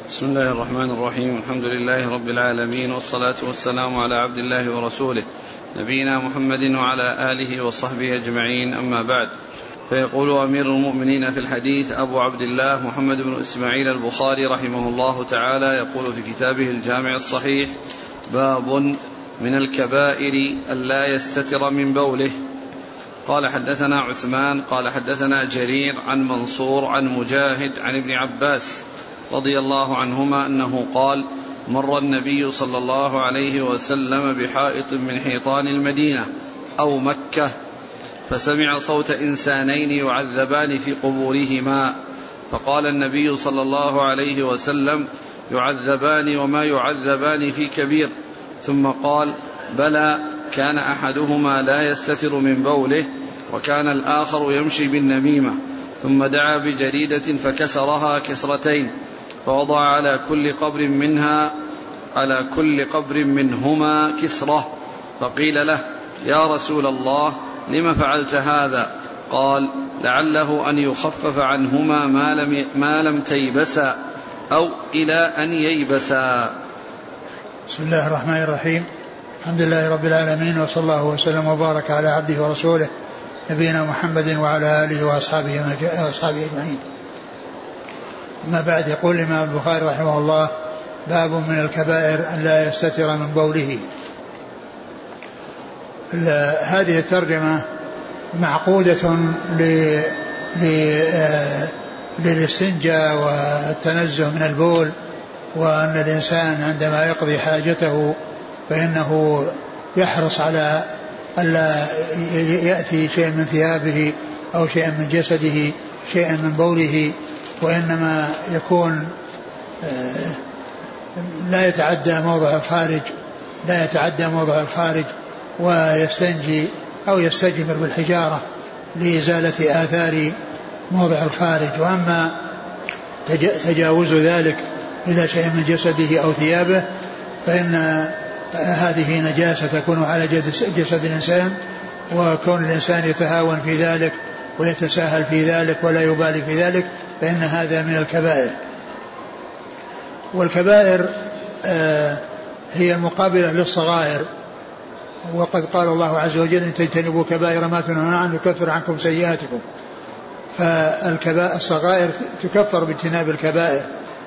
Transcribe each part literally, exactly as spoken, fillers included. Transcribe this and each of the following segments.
بسم الله الرحمن الرحيم. الحمد لله رب العالمين، والصلاة والسلام على عبد الله ورسوله نبينا محمد وعلى آله وصحبه أجمعين، أما بعد. فيقول أمير المؤمنين في الحديث أبو عبد الله محمد بن إسماعيل البخاري رحمه الله تعالى، يقول في كتابه الجامع الصحيح: باب من الكبائر ألا يستتر من بوله. قال حدثنا عثمان قال حدثنا جرير عن منصور عن مجاهد عن ابن عباس رضي الله عنهما أنه قال: مر النبي صلى الله عليه وسلم بحائط من حيطان المدينة أو مكة، فسمع صوت إنسانين يعذبان في قبورهما، فقال النبي صلى الله عليه وسلم: يعذبان وما يعذبان في كبير. ثم قال: بلى، كان أحدهما لا يستتر من بوله، وكان الآخر يمشي بالنميمة. ثم دعا بجريدة فكسرها كسرتين، فوضع على كل قبر منها على كل قبر منهما كسرة، فقيل له: يا رسول الله، لم فعلت هذا؟ قال: لعله أن يخفف عنهما ما لم, ما لم تيبسا، أو إلى أن ييبسا. بسم الله الرحمن الرحيم. الحمد لله رب العالمين، وصلى الله وسلم وبارك على عبده ورسوله نبينا محمد وعلى آله وأصحابه أجمعين. أما بعد، يقول الإمام البخاري رحمه الله: باب من الكبائر أن لا يستتر من بوله. هذه الترجمة معقودة للاستنجاء والتنزه من البول، وأن الإنسان عندما يقضي حاجته فإنه يحرص على ألا يأتي شيء من ثيابه أو شيء من جسده شيء من بوله، وإنما يكون لا يتعدى موضع الخارج لا يتعدى موضع الخارج ويستنجي أو يستجمر بالحجارة لإزالة آثار موضع الخارج. وأما تجاوز ذلك إلى شيء من جسده أو ثيابه فإن هذه نجاسة تكون على جسد الإنسان، وكون الإنسان يتهاون في ذلك ويتساهل في ذلك ولا يبالي في ذلك فإن هذا من الكبائر. والكبائر آه هي مقابلة للصغائر، وقد قال الله عز وجل: إن تجتنبوا كبائر ما تنهون عنه يكفر عنكم سيئاتكم. فالصغائر تكفر باجتناب الكبائر.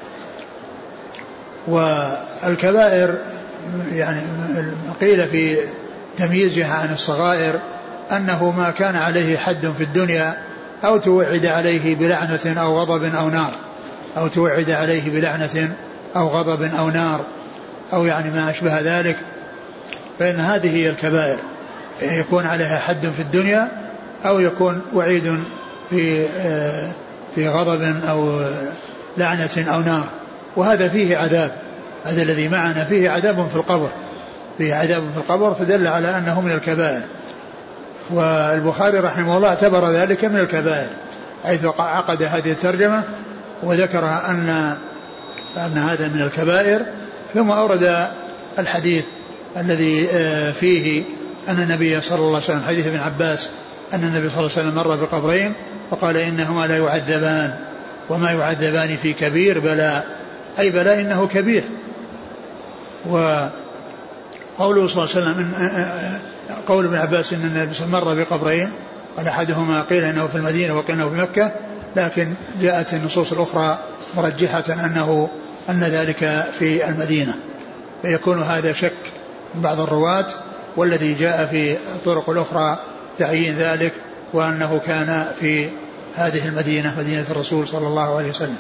والكبائر يعني قيل في تمييزها عن الصغائر أنه ما كان عليه حد في الدنيا، أو توعد عليه بلعنة أو غضب أو نار أو توعد عليه بلعنة أو غضب أو نار أو يعني ما أشبه ذلك، فإن هذه هي الكبائر، يكون عليها حد في الدنيا أو يكون وعيد في في غضب أو لعنة أو نار. وهذا فيه عذاب، هذا الذي معنا فيه عذاب في القبر فيه عذاب في القبر فدل على أنه من الكبائر. والبخاري رحمه الله اعتبر ذلك من الكبائر، حيث عقد هذه الترجمة وذكر أن أن هذا من الكبائر، ثم أورد الحديث الذي فيه أن النبي صلى الله عليه وسلم، حديث ابن عباس، أن النبي صلى الله عليه وسلم مر بقبرين فقال: إنهما لا يعذبان وما يعذبان في كبير، بلى، أي بلى إنه كبير. وقوله صلى الله عليه وسلم، قول ابن عباس إن النبي صلى الله عليه وسلم مر بقبرين، قال أحدهما قيل إنه في المدينة وقيل إنه في مكة، لكن جاءت النصوص الأخرى مرجحة أنه أن ذلك في المدينة، فيكون هذا شك من بعض الرواة، والذي جاء في الطرق الأخرى تعيين ذلك وأنه كان في هذه المدينة، مدينة الرسول صلى الله عليه وسلم.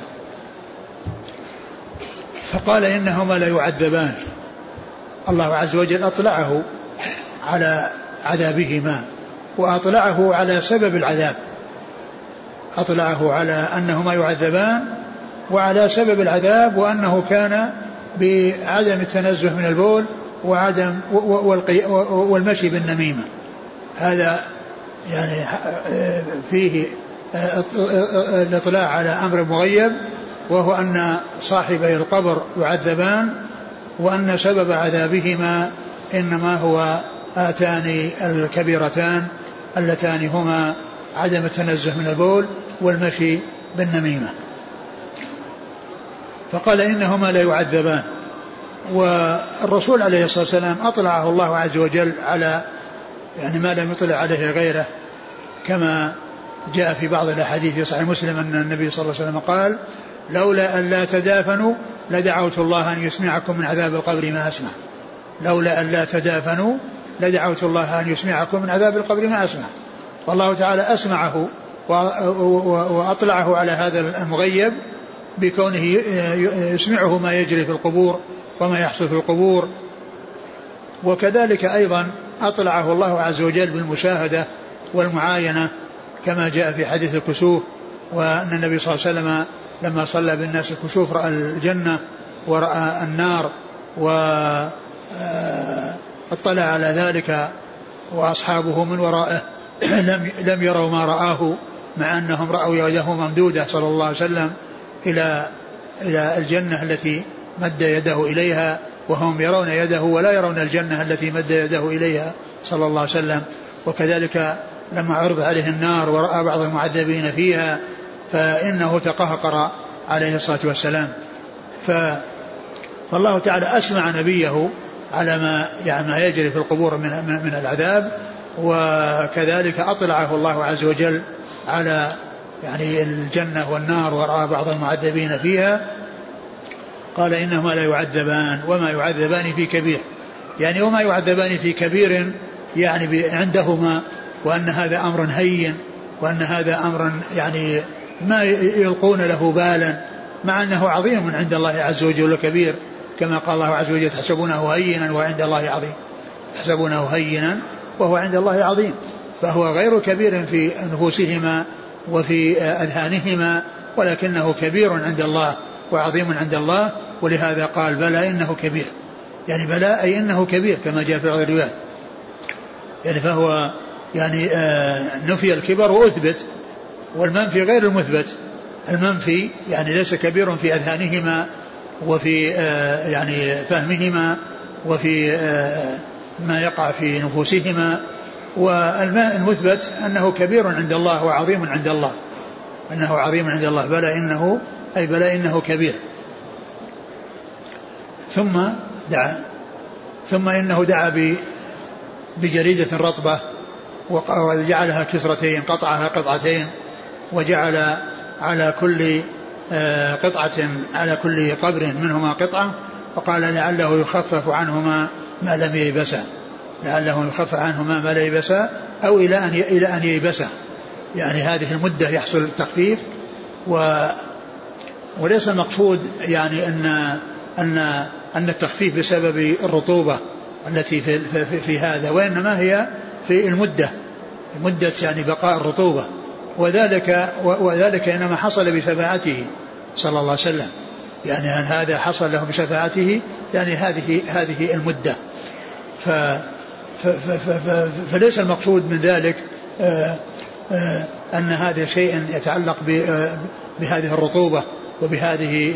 فقال: إنهما لا يعذبان. الله عز وجل أطلعه على عذابهما، وأطلعه على سبب العذاب، أطلعه على أنهما يعذبان وعلى سبب العذاب، وأنه كان بعدم التنزه من البول وعدم والمشي بالنميمة. هذا يعني فيه الاطلاع على أمر مغيب، وهو أن صاحبي القبر يعذبان، وأن سبب عذابهما إنما هو آتان الكبيرتان اللتان هما عدم التنزه من البول والمشي بالنميمة. فقال إنهما لا يعذبان. والرسول عليه الصلاة والسلام أطلعه الله عز وجل على يعني ما لم يطلع عليه غيره، كما جاء في بعض الأحاديث في صحيح مسلم أن النبي صلى الله عليه وسلم قال لولا أن لا تدافنوا لدعوت الله أن يسمعكم من عذاب القبر ما أسمع. لولا أن لا تدافنوا لدعوت الله أن يسمعكم من عذاب القبر ما أسمع. والله تعالى أسمعه وأطلعه على هذا المغيب بكونه يسمعه ما يجري في القبور وما يحصل في القبور. وكذلك أيضا أطلعه الله عز وجل بالمشاهدة والمعاينة كما جاء في حديث الكسوف، وأن النبي صلى الله عليه وسلم لما صلى بالناس الكسوف رأى الجنة ورأى النار واطلع على ذلك وأصحابه من ورائه لم لم يروا ما رآه، مع أنهم رأوا يده ممدودة صلى الله عليه وسلم إلى إلى الجنة التي مد يده إليها، وهم يرون يده ولا يرون الجنة التي مد يده إليها صلى الله عليه وسلم. وكذلك لما عرض عليه النار ورأى بعض المعذبين فيها فإنه تقهقر عليه الصلاة والسلام. فالله تعالى أسمع نبيه على ما يعني ما يجري في القبور من من العذاب، وكذلك أطلعه الله عز وجل على يعني الجنة والنار ورأى بعض المعذبين فيها. قال إنهما لا يعذبان وما يعذبان في كبير، يعني وما يعذبان في كبير يعني عندهما، وأن هذا أمر هين، وأن هذا أمر يعني ما يلقون له بالا، مع أنه عظيم عند الله عز وجل كبير، كما قال الله عز وجل تحسبونه هينا وعند الله عظيم، تحسبونه هينا وهو عند الله عظيم. فهو غير كبير في نفوسهما وفي أذهانهما، ولكنه كبير عند الله وعظيم عند الله. ولهذا قال بلى إنه كبير، يعني بلى أي إنه كبير كما جاء في بعض الروايات. يعني فهو يعني آه نفي الكبر وأثبت، والمنفي غير المثبت. المنفي يعني ليس كبير في أذهانهما وفي آه يعني فهمهما وفي آه ما يقع في نفوسهما، والمثبت أنه كبير عند الله وعظيم عند الله، أنه عظيم عند الله. بلى إنه أي بلى إنه كبير. ثم دعا ثم إنه دعا بجريدة رطبة وجعلها كسرتين، قطعها قطعتين، وجعل على كل قطعة على كل قبر منهما قطعة، وقال لعله يخفف عنهما ما لم ييبسا، لعله يخفف عنهما ما لم ييبسا أو إلى أن إلى أن ييبسا، يعني هذه المدة يحصل التخفيف. و وليس المقصود يعني أن أن أن التخفيف بسبب الرطوبة التي في, في, في هذا، وإنما هي في المدة، مدة يعني بقاء الرطوبة، وذلك وذلك إنما حصل بشفاعته صلى الله عليه وسلم، يعني أن هذا حصل له بشفاعته، يعني هذه هذه المدة. ف فليس المقصود من ذلك أن هذا شيء يتعلق بهذه الرطوبة وبهذه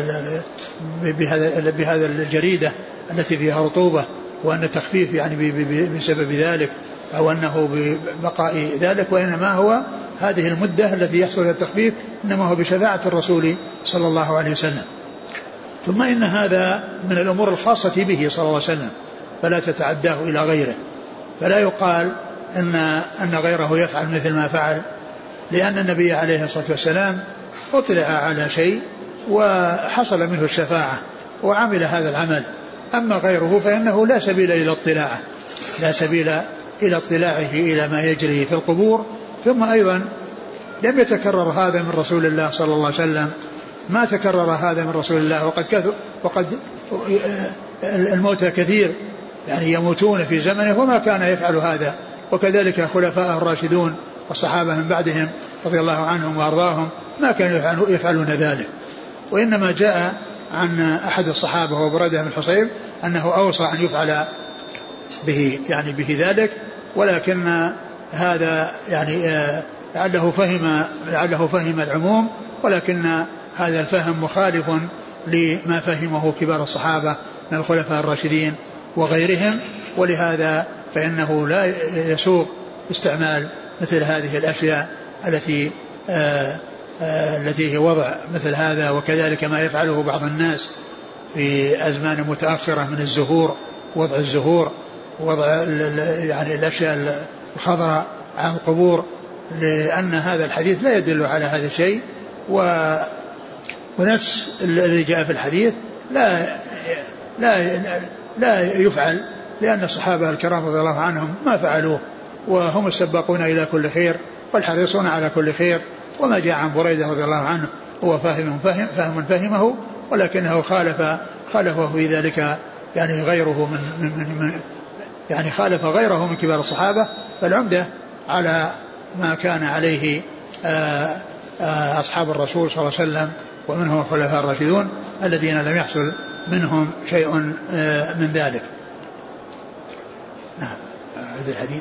بهذا بهذا الجريدة التي فيها رطوبة، وأن التخفيف يعني بسبب ذلك أو أنه ببقاء ذلك، وإنما هو هذه المدة التي يحصل فيها التخفيف إنما هو بشفاعة الرسول صلى الله عليه وسلم. ثم إن هذا من الأمور الخاصة به صلى الله عليه وسلم، فلا تتعداه إلى غيره، فلا يقال إن أن غيره يفعل مثل ما فعل، لأن النبي عليه الصلاة والسلام اطلع على شيء وحصل منه الشفاعة وعمل هذا العمل. أما غيره فإنه لا سبيل إلى اطلاعه، لا سبيل إلى اطلاعه إلى ما يجري في القبور. ثم أيضا لم يتكرر هذا من رسول الله صلى الله عليه وسلم، ما تكرر هذا من رسول الله، وقد كثر وقد الموتى كثير يعني يموتون في زمنه وما كان يفعل هذا، وكذلك خلفاء الراشدون والصحابة من بعدهم رضي الله عنهم وأرضاهم ما كانوا يفعلون ذلك. وإنما جاء عن أحد الصحابة وبرده بن الحصيب أنه أوصى أن يفعل به يعني به ذلك، ولكن هذا يعني لعله فهم لعله فهم العموم، ولكن هذا الفهم مخالف لما فهمه كبار الصحابة من الخلفاء الراشدين وغيرهم، ولهذا فإنه لا يسوق استعمال مثل هذه الأشياء التي التي هي وضع مثل هذا، وكذلك ما يفعله بعض الناس في أزمان متأخرة من الزهور، وضع الزهور، وضع يعني الأشياء الخضراء على القبور، لأن هذا الحديث لا يدل على هذا الشيء. ونفس الذي جاء في الحديث لا لا لا يفعل، لأن الصحابة الكرام رضي الله عنهم ما فعلوه، وهم السباقون إلى كل خير والحريصون على كل خير. وما جاء عن بريدة رضي الله عنه هو فاهم فهم, فهم فهمه، ولكنه خالف خالفه في ذلك يعني غيره من, من, من, من يعني خالف غيره من كبار الصحابة. فالعمدة على ما كان عليه آآ آآ أصحاب الرسول صلى الله عليه وسلم، ومنهم الخلفاء الراشدون الذين لم يحصل منهم شيء من ذلك. نعم. هذا الحديث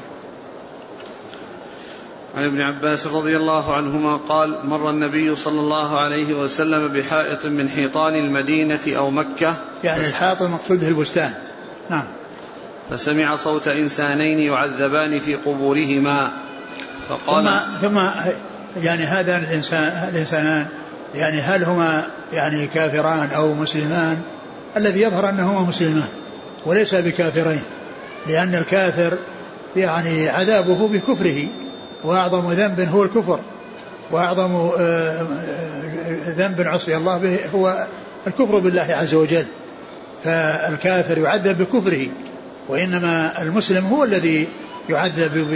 عن ابن عباس رضي الله عنهما قال: مر النبي صلى الله عليه وسلم بحائط من حيطان المدينة أو مكة، يعني الحائط المقصود به البستان. نعم. فسمع صوت إنسانين يعذبان في قبورهما، فقال ثم, ثم يعني هذا الإنسان الإنسانان يعني هل هما يعني كافران أو مسلمان؟ الذي يظهر أنهما مسلمان وليس بكافرين، لأن الكافر يعني عذابه بكفره، وأعظم ذنب هو الكفر، وأعظم ذنب عصي الله به هو الكفر بالله عز وجل. فالكافر يعذب بكفره، وإنما المسلم هو الذي يعذب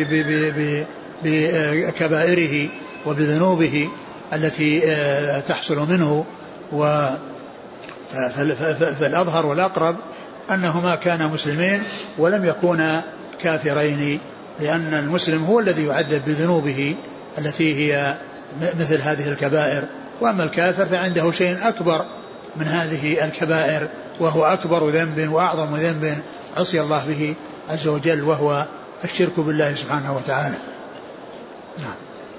بكبائره وبذنوبه التي تحصل منه. فالأظهر والأقرب أنهما كانا مسلمين ولم يكونا كافرين، لأن المسلم هو الذي يعذب بذنوبه التي هي مثل هذه الكبائر، وأما الكافر فعنده شيء أكبر من هذه الكبائر، وهو أكبر ذنب وأعظم ذنب عصي الله به عز وجل، وهو الشرك بالله سبحانه وتعالى. نعم.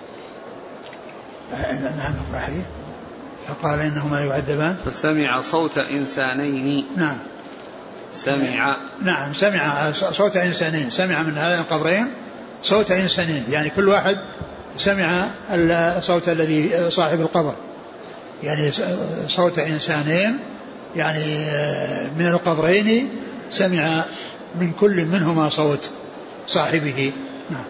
نعم. فقال إنهما يعذبان، فسمع صوت إنسانين. نعم. سمع نعم سمع صوت إنسانين، سمع من هذين القبرين صوت إنسانين، يعني كل واحد سمع الصوت الذي صاحب القبر، يعني صوت إنسانين يعني من القبرين سمع من كل منهما صوت صاحبه. نعم.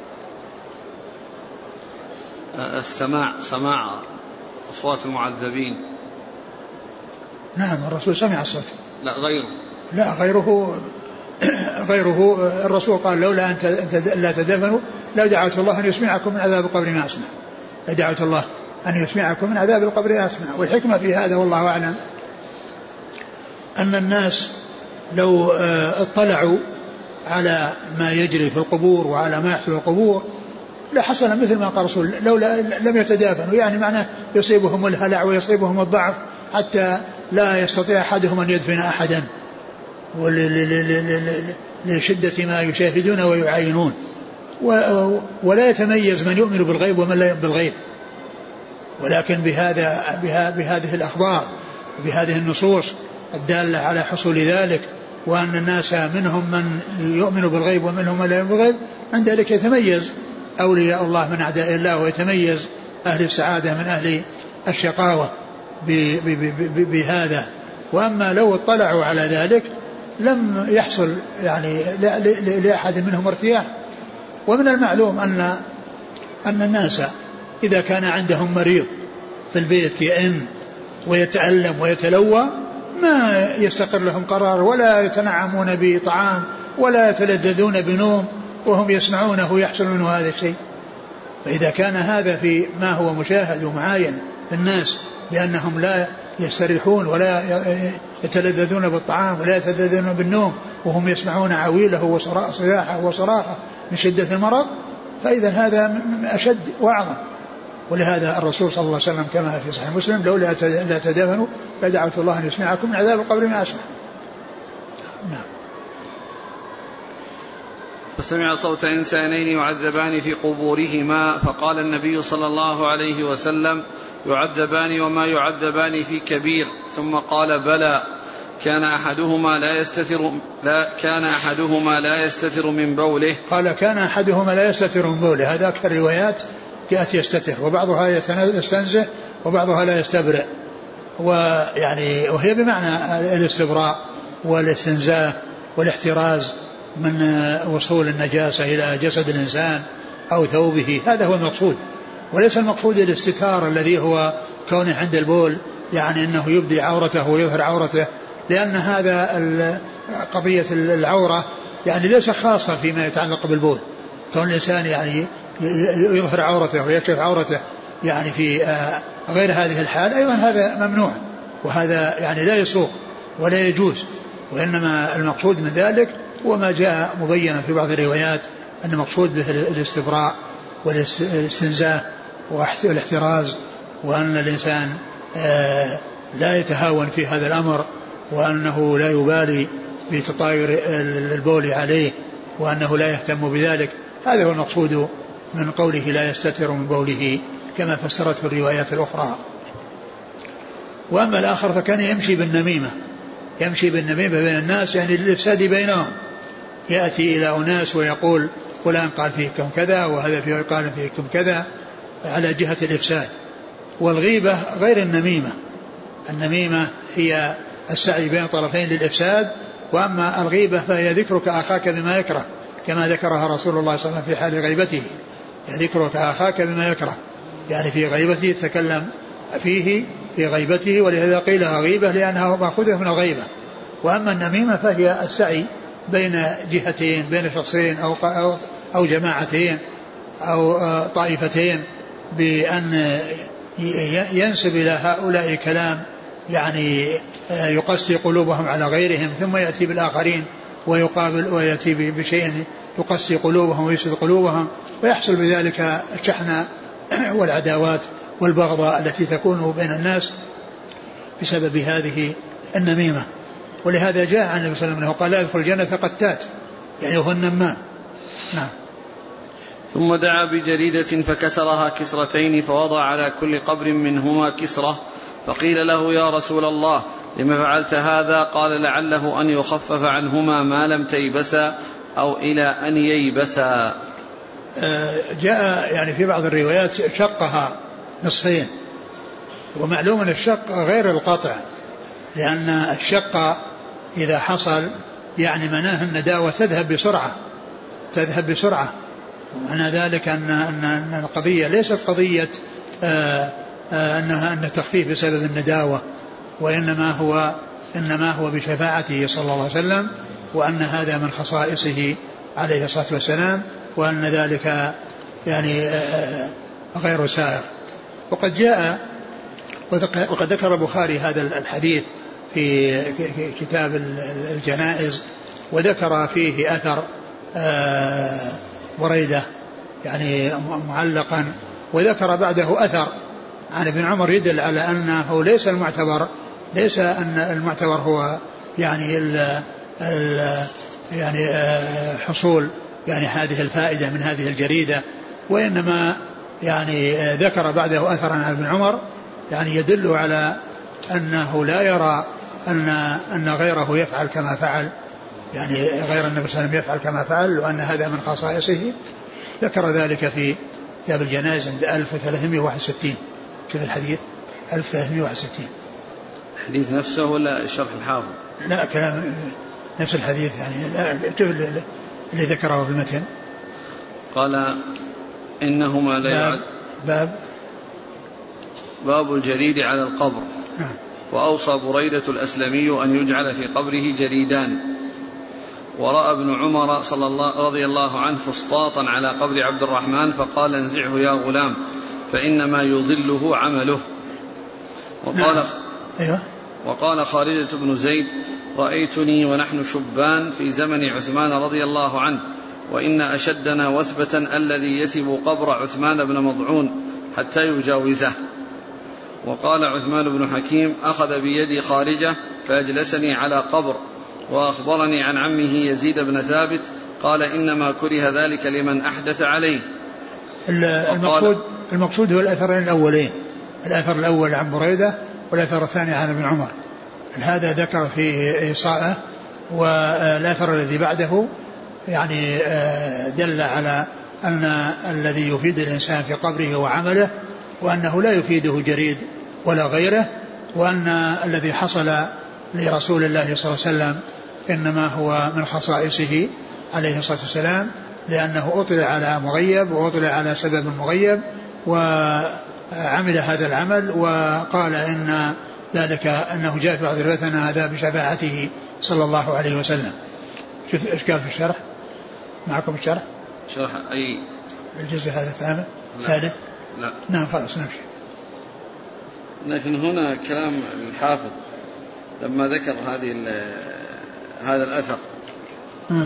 السماع سماع أصوات المعذبين. نعم الرسول سمع الصوت. لا غيره. لا غيره غيره الرسول قال: لولا أن لا تدفنوا لدعوت الله أن يسمعكم من عذاب القبر ما أسمع، لدعوت الله أن يسمعكم من عذاب القبر ما أسمع. والحكمة في هذا والله أعلم أن الناس لو اطلعوا على ما يجري في القبور وعلى ما يحصل في القبور لحصل مثل ما قال الرسول: لولا لم يتدافنوا، يعني معناه يصيبهم الهلع ويصيبهم الضعف حتى لا يستطيع أحدهم أن يدفن أحدا، لشدة ما يشاهدون ويعاينون، ولا يتميز من يؤمن بالغيب ومن لا يؤمن بالغيب. ولكن بهذا بهذه الأخبار بهذه النصوص الدالة على حصول ذلك، وأن الناس منهم من يؤمن بالغيب ومنهم من لا يؤمن بالغيب، عند ذلك يتميز أولياء الله من أعداء الله، ويتميز أهل السعادة من أهل الشقاوة بهذا. وأما لو اطلعوا على ذلك لم يحصل يعني لأحد منهم ارتياح. ومن المعلوم أن أن الناس إذا كان عندهم مريض في البيت يئن ويتألم ويتلوى ما يستقر لهم قرار، ولا يتنعمون بطعام ولا يتلذذون بنوم وهم يسمعونه يحصل منه هذا الشيء. فإذا كان هذا في ما هو مشاهد ومعاين في الناس بأنهم لا يستريحون ولا يتلذذون بالطعام ولا يتلذذون بالنوم وهم يسمعون عويله وصراحه وصراخه من شدة المرض، فإذا هذا أشد وأعظم. ولهذا الرسول صلى الله عليه وسلم كما في صحيح مسلم: لولا لا تدافنوا لدعوت الله أن يسمعكم من عذاب القبر ما أسمع. نعم. فسمع صوت إنسانين يعذبان في قبورهما، فقال النبي صلى الله عليه وسلم: يعذبان وما يعذبان في كبير. ثم قال: بلى، كان أحدهما لا يستتر لا كان أحدهما لا يستتر من بوله. قال: كان أحدهما لا يستتر من بوله. هذا أكثر روايات يأتي يستتر، وبعضها يستنزه وبعضها لا يستبرئ، ويعني وهي بمعنى الاستبراء والاستنزاه والاحتراز من وصول النجاسة إلى جسد الإنسان أو ثوبه، هذا هو المقصود، وليس المقصود الاستتار الذي هو كونه عند البول يعني أنه يبدي عورته ويظهر عورته، لأن هذا قضية العورة يعني ليس خاصة فيما يتعلق بالبول، كون الإنسان يعني يظهر عورته ويكشف عورته يعني في غير هذه الحال أيضا هذا ممنوع، وهذا يعني لا يسوق ولا يجوز، وإنما المقصود من ذلك هو ما جاء مبينا في بعض الروايات أن المقصود به الاستبراء والاستنزاه والاحتراز، وأن الإنسان لا يتهاون في هذا الأمر، وأنه لا يبالي بتطاير البول عليه، وأنه لا يهتم بذلك. هذا هو المقصود من قوله لا يستتر من بوله كما فسرته الروايات الأخرى. وأما الآخر فكان يمشي بالنميمة، يمشي بالنميمة بين الناس يعني للإفساد بينهم، يأتي إلى أناس ويقول فلان قال فيكم كذا وهذا فيه قال فيكم كذا على جهة الإفساد. والغيبة غير النميمة، النميمة هي السعي بين طرفين للإفساد، وأما الغيبة فهي ذكرك أخاك بما يكره كما ذكرها رسول الله صلى الله عليه وسلم في حال غيبته، ذكرك أخاك بما يكره يعني في غيبته تكلم فيه في غيبته، ولهذا قيلها غيبة لأنها مأخوذة من الغيبة. وأما النميمة فهي السعي بين جهتين، بين شخصين أو, أو, أو جماعتين أو طائفتين، بأن ينسب إلى هؤلاء كلام يعني يقسي قلوبهم على غيرهم، ثم يأتي بالآخرين ويقابل ويأتي بشيء يقسي قلوبهم ويسد قلوبهم، ويحصل بذلك الشحنة والعداوات والبغضاء التي تكون بين الناس بسبب هذه النميمة. ولهذا جاء عن النبي صلى الله عليه وسلم قال لا يدخل الجنة قتات، يعني هو النمام. نعم. ثم دعا بجريدة فكسرها كسرتين فوضع على كل قبر منهما كسرة، فقيل له يا رسول الله لما فعلت هذا؟ قال لعله أن يخفف عنهما ما لم تيبسا أو إلى أن ييبسا. جاء يعني في بعض الروايات شقها نصفين، ومعلوم أن الشق غير القطع، لأن الشق إذا حصل يعني مناه النداوة تذهب بسرعة تذهب بسرعة ومعنى ذلك أن, أن القضية ليست قضية آآ آآ أنها أن التخفيف بسبب النداوة، وإنما هو إنما هو بشفاعته صلى الله عليه وسلم، وأن هذا من خصائصه عليه الصلاة والسلام، وأن ذلك يعني غير سائغ. وقد جاء وقد ذكر البخاري هذا الحديث في كتاب الجنائز، وذكر فيه أثر بريدة يعني معلقا، وذكر بعده أثر عن ابن عمر يدل على أنه ليس المعتبر ليس أن المعتبر هو يعني ال ال يعني حصول يعني هذه الفائدة من هذه الجريدة، وإنما يعني ذكر بعده أثرا عن ابن عمر يعني يدل على أنه لا يرى أن أن غيره يفعل كما فعل، يعني غير النبي صلى الله عليه وسلم يفعل كما فعل، وأن هذا من خصائصه. ذكر ذلك في كتاب الجنائز عند ألف وثلاثمائة وواحد وستين. كيف الحديث؟ ألف وثلاثمائة وواحد وستين. الحديث نفسه ولا شرح الحافظ؟ لا كلام نفس الحديث يعني لا اللي ذكره في المتن. قال إنهما لا يعد باب باب الجريد على القبر. نعم. وأوصى بريدة الأسلمي أن يجعل في قبره جريدان. ورأى ابن عمر صلى الله رضي الله عنه فسطاطا على قبر عبد الرحمن فقال انزعه يا غلام فإنما يضله عمله. وقال نعم. أيوة. وقال خالد بن زيد رأيتني ونحن شبان في زمن عثمان رضي الله عنه، وإن أشدنا وثبة الذي يثب قبر عثمان بن مضعون حتى يجاوزه. وقال عثمان بن حكيم أخذ بيدي خارجة فأجلسني على قبر، وأخبرني عن عمه يزيد بن ثابت قال إنما كره ذلك لمن أحدث عليه. المقصود, المقصود هو الأثرين الأولين، الأثر الأول عن بريدة والأثر الثاني عن ابن عمر، هذا ذكر في إيصاءه، والأثر الذي بعده يعني دل على أن الذي يفيد الإنسان في قبره هو عمله، وأنه لا يفيده جريد ولا غيره، وأن الذي حصل لرسول الله صلى الله عليه وسلم إنما هو من خصائصه عليه الصلاة والسلام، لأنه أطلع على مغيب وأطلع على سبب مغيب وعمل هذا العمل، وقال إن ذلك أنه جاء في بعض الروايات أن هذا بشفاعته صلى الله عليه وسلم. شوف إيش قال في الشرح؟ معكم الشرح؟ شرح أي الجزء هذا الثامن الثالث؟ لا. نعم خلاص نمشي. لكن هنا كلام الحافظ لما ذكر هذه هذا الأثر م.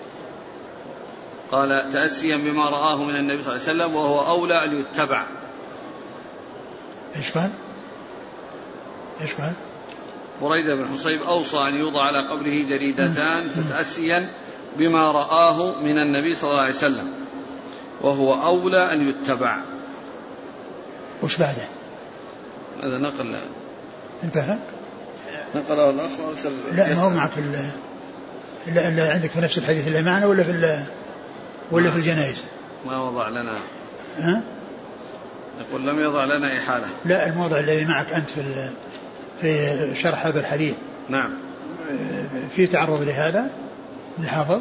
قال تأسيا بما رآه من النبي صلى الله عليه وسلم وهو أولى أن يتبع. إيش قال؟ إيش قال؟ بريدة بن حصيب أوصى أن يوضع على قبره جريدتان فتأسيا بما رآه من النبي صلى الله عليه وسلم وهو أولى أن يتبع. وش بعده؟ هذا نقل انتهى؟ نقله الأخ وارسل. لا ما هو معك إلا إلا عندك في نفس الحديث اللي معنا ولا في ولا في الجنائز؟ ما وضع لنا. ها؟ يقول لم يضع لنا إحالة. لا الموضع الذي معك أنت في في شرح هذا الحديث. نعم. في تعرض لهذا الحافظ.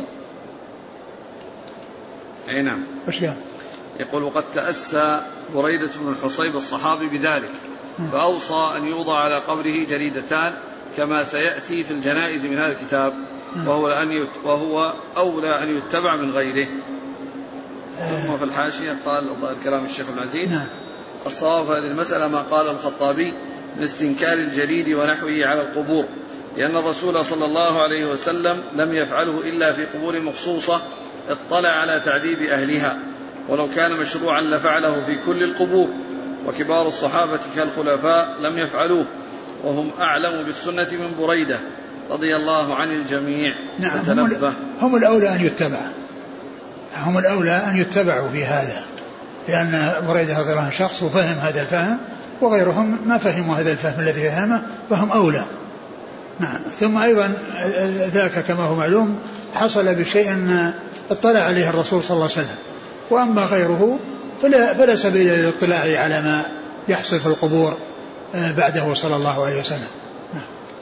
أي نعم. وش قال؟ يقول وقد تأسى بريدة بن الحصيب الصحابي بذلك فأوصى أن يوضع على قبره جريدتان كما سيأتي في الجنائز من هذا الكتاب وهو, أن وهو أولى أن يتبع من غيره. ثم في الحاشية قال كلام الشيخ العزيز الصواب في هذه المسألة ما قال الخطابي من استنكار الجريد ونحوه على القبور، لأن الرسول صلى الله عليه وسلم لم يفعله إلا في قبور مخصوصة اطلع على تعذيب أهلها، ولو كان مشروعا لفعله في كل القبور، وكبار الصحابة كالخلفاء لم يفعلوه وهم أعلم بالسنة من بريدة رضي الله عن الجميع. نعم هم, هم الأولى أن يتبع هم الأولى أن يتبعوا في هذا، لأن بريدة رضي الله عنه شخص وفهم هذا الفهم، وغيرهم ما فهموا هذا الفهم الذي فهمه فهم أولى. نعم. ثم أيضا ذاك كما هو معلوم حصل بشيء اطلع عليه الرسول صلى الله عليه وسلم، وأما غيره فلا, فلا سبيل للاطلاع على ما يحصل في القبور بعده صلى الله عليه وسلم. نعم.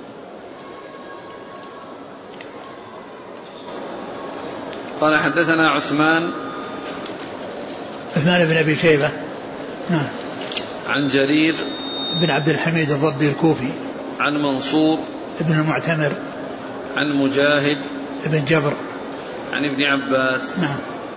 قال حدثنا عثمان عثمان بن أبي شيبة نعم عن جرير بن عبد الحميد الضبي الكوفي عن منصور ابن المعتمر عن مجاهد ابن جبر عن ابن عباس. نعم.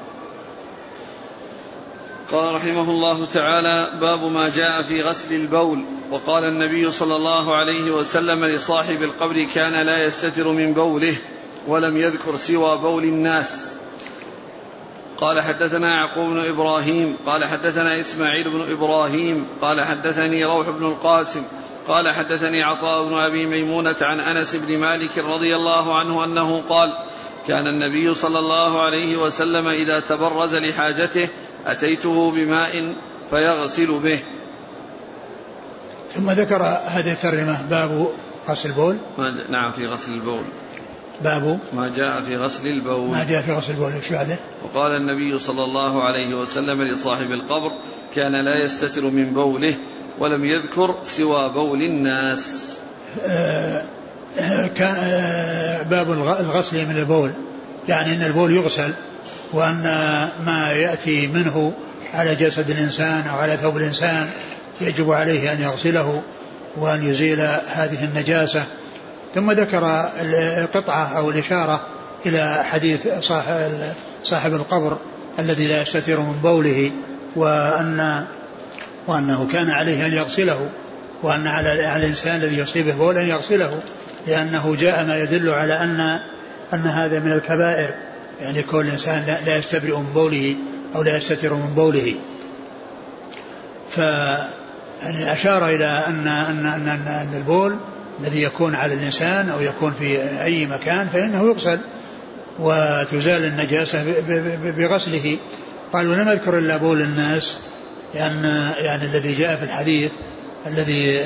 قال رحمه الله تعالى باب ما جاء في غسل البول. وقال النبي صلى الله عليه وسلم لصاحب القبر كان لا يستتر من بوله ولم يذكر سوى بول الناس. قال حدثنا يعقوب بن إبراهيم قال حدثنا إسماعيل بن إبراهيم قال حدثني روح بن القاسم قال حدثني عطاء بن أبي ميمونة عن أنس بن مالك رضي الله عنه أنه قال كان النبي صلى الله عليه وسلم إذا تبرز لحاجته أتيته بماء فيغسل به. ثم ذكر هذه الترجمة باب غسل البول. نعم في غسل البول. باب ما جاء في غسل البول. ما جاء في غسل البول. ايش بعده؟ وقال النبي صلى الله عليه وسلم لصاحب القبر كان لا يستتر من بوله ولم يذكر سوى بول الناس. آه كان آه باب الغسل من البول، يعني ان البول يغسل، وان ما يأتي منه على جسد الإنسان أو على ثوب الإنسان يجب عليه أن يغسله وأن يزيل هذه النجاسة. ثم ذكر القطعة أو الإشارة إلى حديث صاحب القبر الذي لا يستتر من بوله، وأن وأنه كان عليه أن يغسله، وأن على الإنسان الذي يصيبه بول أن يغسله، لأنه جاء ما يدل على أن أن هذا من الكبائر، يعني كل إنسان لا يستبرئ من بوله أو لا يستتر من بوله. ف يعني أشار إلى أن أن أن أن البول الذي يكون على الإنسان أو يكون في أي مكان فإنه يغسل وتزال النجاسة بغسله. قال ولم أذكر إلا بول الناس، لأن يعني, يعني الذي جاء في الحديث الذي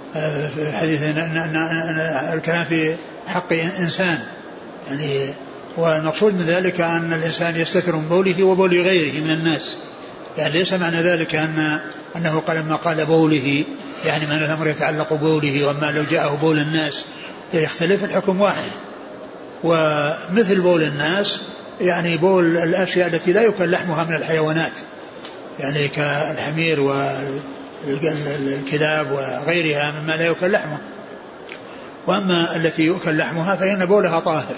في حديث أن الكلام في حق إنسان، يعني والمقصود من ذلك أن الإنسان يستتر من بوله وبول غيره من الناس، يعني ليس معنى ذلك أن أنه قال لما قال بوله يعني من الأمر يتعلق بوله، وما لو جاءه بول الناس يختلف، الحكم واحد. ومثل بول الناس يعني بول الأشياء التي لا يؤكل لحمها من الحيوانات، يعني كالحمير والكلاب وغيرها مما لا يؤكل لحمه. وأما التي يؤكل لحمها فإن بولها طاهر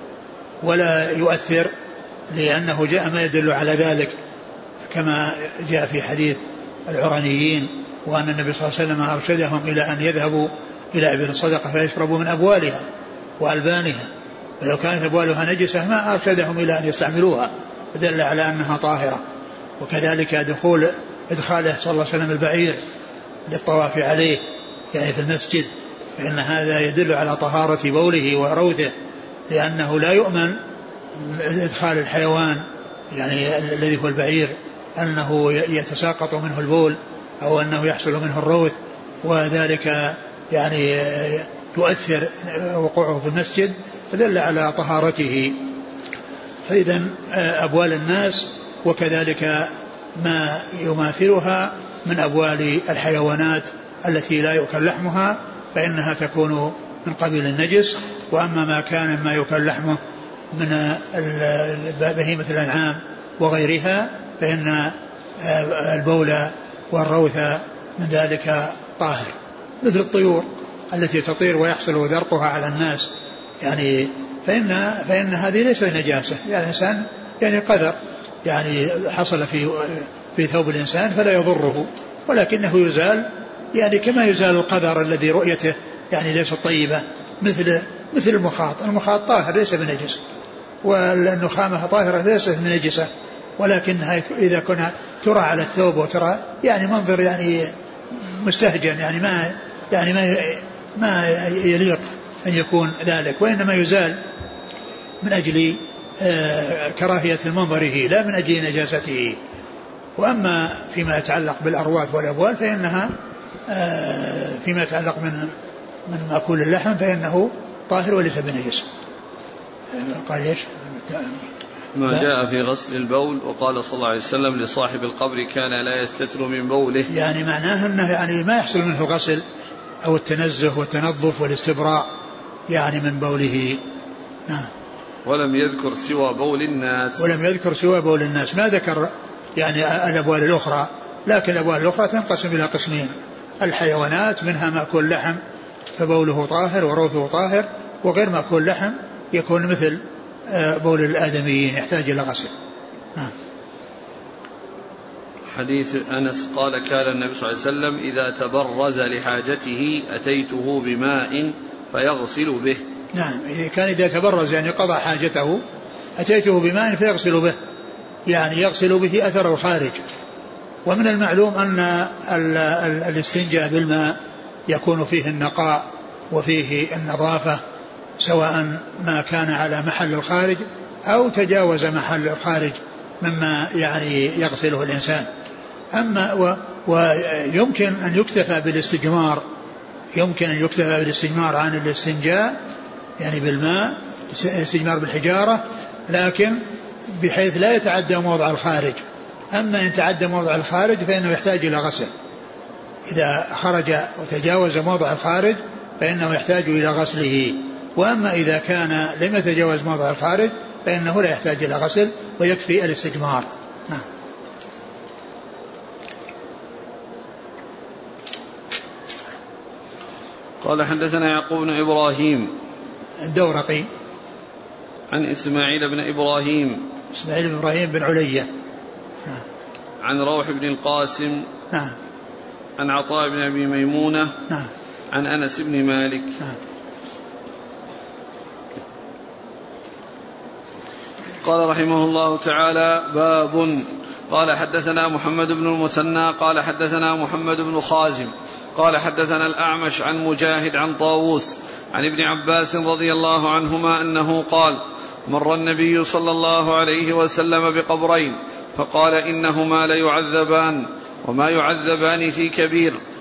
ولا يؤثر، لأنه جاء ما يدل على ذلك كما جاء في حديث العرانيين، وأن النبي صلى الله عليه وسلم أرشدهم إلى أن يذهبوا إلى إبل الصدقة فيشربوا من أبوالها وألبانها، ولو كانت أبوالها نجسة ما أرشدهم إلى أن يستعملوها، فدل على أنها طاهرة. وكذلك دخول إدخاله صلى الله عليه وسلم البعير للطواف عليه يعني في المسجد، فإن هذا يدل على طهارة بوله وروثه، لأنه لا يؤمن إدخال الحيوان يعني الذي هو البعير أنه يتساقط منه البول أو أنه يحصل منه الروث، وذلك يعني يؤثر وقوعه في المسجد، فدل على طهارته. فإذا أبوال الناس وكذلك ما يماثلها من أبوال الحيوانات التي لا يؤكل لحمها فإنها تكون من قبيل النجس. وأما ما كان ما يؤكل لحمه من بهيمة الأنعام وغيرها فإن البول والروث من ذلك طاهر، مثل الطيور التي تطير ويحصل ذرقها على الناس يعني فإن, فإن هذه ليست نجاسة، يعني الإنسان يعني قذر يعني حصل في في ثوب الإنسان فلا يضره، ولكنه يزال يعني كما يزال القذر الذي رؤيته يعني ليست طيبة، مثل مثل المخاط، المخاط طاهر ليس بنجس، والنخامة طاهرة ليست بنجسة، ولكنها إذا كنا ترى على الثوب وترى يعني منظر يعني مستهجن يعني ما يعني ما ما يليق أن يكون ذلك، وإنما يزال من أجل كراهية المنظره لا من أجل نجاسته. وأما فيما يتعلق بالأرواث والأبوال فإنها فيما يتعلق من من مأكول اللحم فإنه طاهر وليس بنجس. قال إيش؟ ما جاء في غسل البول، وقال صلى الله عليه وسلم لصاحب القبر كان لا يستتر من بوله، يعني معناه أنه يعني ما يحصل منه الغسل أو التنزه والتنظف والاستبراء يعني من بوله. نعم. ولم يذكر سوى بول الناس، ولم يذكر سوى بول الناس، ما ذكر يعني الأبوال الأخرى، لكن الأبوال الأخرى تنقسم إلى قسمين: الحيوانات منها مأكول لحم فبوله طاهر وروثه طاهر، وغير مأكول لحم يكون مثل بول الآدميين يحتاج إلى غسل. نعم. حديث أنس قال كان النبي صلى الله عليه وسلم إذا تبرز لحاجته أتيته بماء فيغسل به. نعم، كان إذا تبرز يعني قضى حاجته أتيته بماء فيغسل به، يعني يغسل به أثر الخارج. ومن المعلوم أن الاستنجاء بالماء يكون فيه النقاء وفيه النظافة، سواء ما كان على محل الخارج أو تجاوز محل الخارج مما يعني يغسله الإنسان. أما و ويمكن أن يكتفى بالاستجمار، يمكن أن يكتفى بالاستجمار عن الاستنجاء يعني بالماء، استجمار بالحجارة، لكن بحيث لا يتعدى موضع الخارج. أما إن تعدى موضع الخارج فإنه يحتاج إلى غسل، إذا خرج وتجاوز موضع الخارج فإنه يحتاج إلى غسله. وأما إذا كان لم يتجاوز موضع الخارج فإنه لا يحتاج إلى غسل ويكفي الاستجمار. نعم. قال حدثنا يعقوب بن إبراهيم الدورقي عن إسماعيل بن إبراهيم إسماعيل بن إبراهيم بن علية نعم. عن روح بن القاسم نعم. عن عطاء بن أبي ميمونة نعم. عن أنس بن مالك نعم. قال رحمه الله تعالى: باب. قال حدثنا محمد بن المثنى قال حدثنا محمد بن خازم قال حدثنا الأعمش عن مجاهد عن طاووس عن ابن عباس رضي الله عنهما أنه قال: مر النبي صلى الله عليه وسلم بقبرين فقال: إنهما ليعذبان وما يعذبان في كبير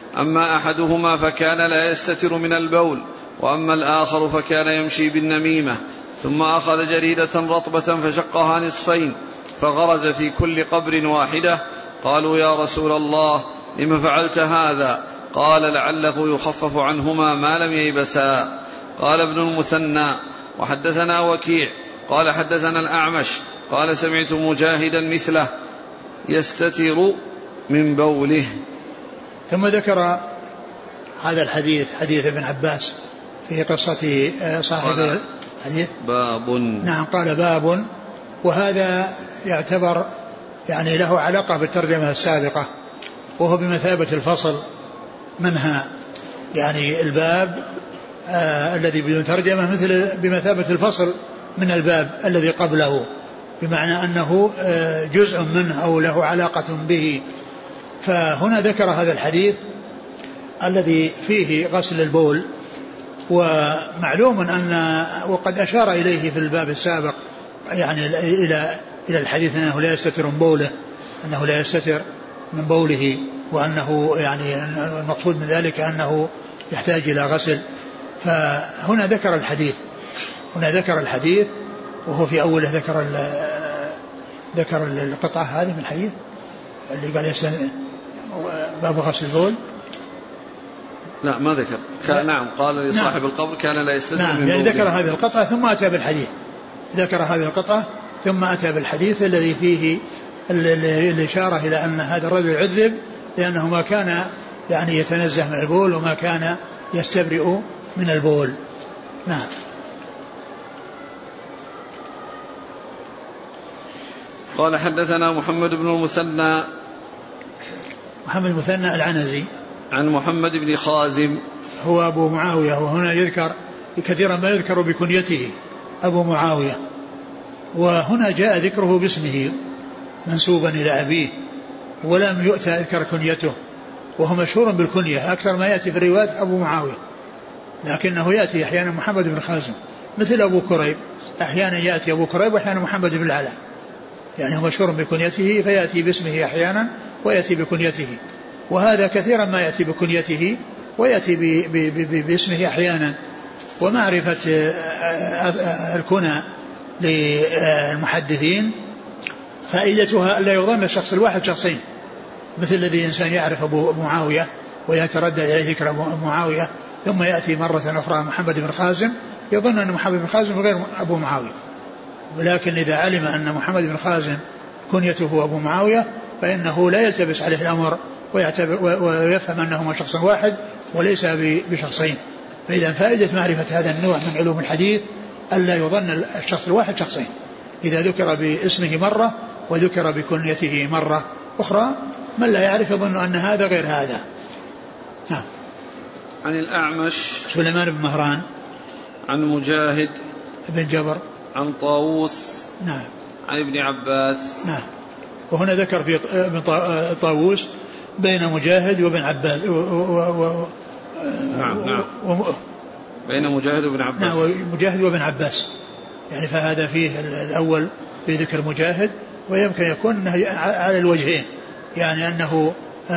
أما أحدهما فكان لا يستتر من البول، وأما الآخر فكان يمشي بالنميمة، ثم أخذ جريدة رطبة فشقها نصفين فغرز في كل قبر واحدة. قالوا يا رسول الله لم فعلت هذا؟ قال لعله يخفف عنهما ما لم ييبسا. قال ابن المثنى وحدثنا وكيع قال حدثنا الأعمش قال سمعت مجاهدا مثله يستتر من بوله. ثم ذكر هذا الحديث حديث ابن عباس في قصة صاحب الحديث باب. نعم قال باب، وهذا يعتبر يعني له علاقة بالترجمة السابقة، وهو بمثابة الفصل منها، يعني الباب آه الذي بدون ترجمة مثل بمثابة الفصل من الباب الذي قبله، بمعنى أنه آه جزء منه أو له علاقة به. فهنا ذكر هذا الحديث الذي فيه غسل البول، ومعلوم أن وقد أشار إليه في الباب السابق يعني إلى إلى الحديث أنه لا يستتر من بوله، أنه لا يستتر من بوله، وأنه يعني المقصود من ذلك أنه يحتاج إلى غسل. فهنا ذكر الحديث هنا ذكر الحديث وهو في أوله ذكر ذكر القطعة هذه من الحديث اللي قال باب غسل البول. لا ما ذكر. نعم قال لصاحب نعم. القبر كان لا يستتر نعم من يعني بوله. ذكر هذه القطعة ثم أتى بالحديث ذكر هذه القطعة ثم أتى بالحديث الذي فيه الإشارة إلى أن هذا الرجل عذب لأنه ما كان يعني يتنزه من البول وما كان يستبرئ من البول. نعم. قال حدثنا محمد بن المثنى محمد المثنى العنزي عن محمد بن خازم هو أبو معاوية، وهنا يذكر كثيرا ما يذكر بكنيته أبو معاوية، وهنا جاء ذكره باسمه منسوبا إلى أبيه ولم يؤتى ذكر كنيته، وهو مشهور بالكنية أكثر ما يأتي في الروايات أبو معاوية، لكنه يأتي أحيانا محمد بن خازم مثل أبو كريب، أحيانا يأتي أبو كريب وأحيانا محمد بن العلاء، يعني هو مشهور بكنيته فيأتي باسمه أحيانا ويأتي بكنيته، وهذا كثيرا ما يأتي بكنيته ويأتي باسمه أحيانا. ومعرفة الكنى للمحدثين فائدتها ألا يظن الشخص الواحد شخصين، مثل الذي إنسان يعرف أبو معاوية ويتردد إليه ذكر أبو معاوية ثم يأتي مرة أخرى محمد بن خازم يظن أن محمد بن خازم غير أبو معاوية، ولكن إذا علم أن محمد بن خازم كنيته أبو معاوية فإنه لا يلتبس عليه الأمر ويفهم أنهما شخص واحد وليس بشخصين. فإذا فائدة معرفة هذا النوع من علوم الحديث ألا يظن الشخص الواحد شخصين، إذا ذكر باسمه مرة وذكر بكنيته مرة أخرى من لا يعرف يظن أن هذا غير هذا. نعم. عن الأعمش سليمان بن مهران عن مجاهد بن جبر عن طاووس نعم عن ابن عباس نعم. وهنا ذكر في ابن طاووس بين مجاهد وابن عباس و و و نعم نعم و بين مجاهد وابن عباس نعم ومجاهد وابن عباس، يعني فهذا فيه الأول في ذكر مجاهد، ويمكن يكون على الوجهين، يعني أنه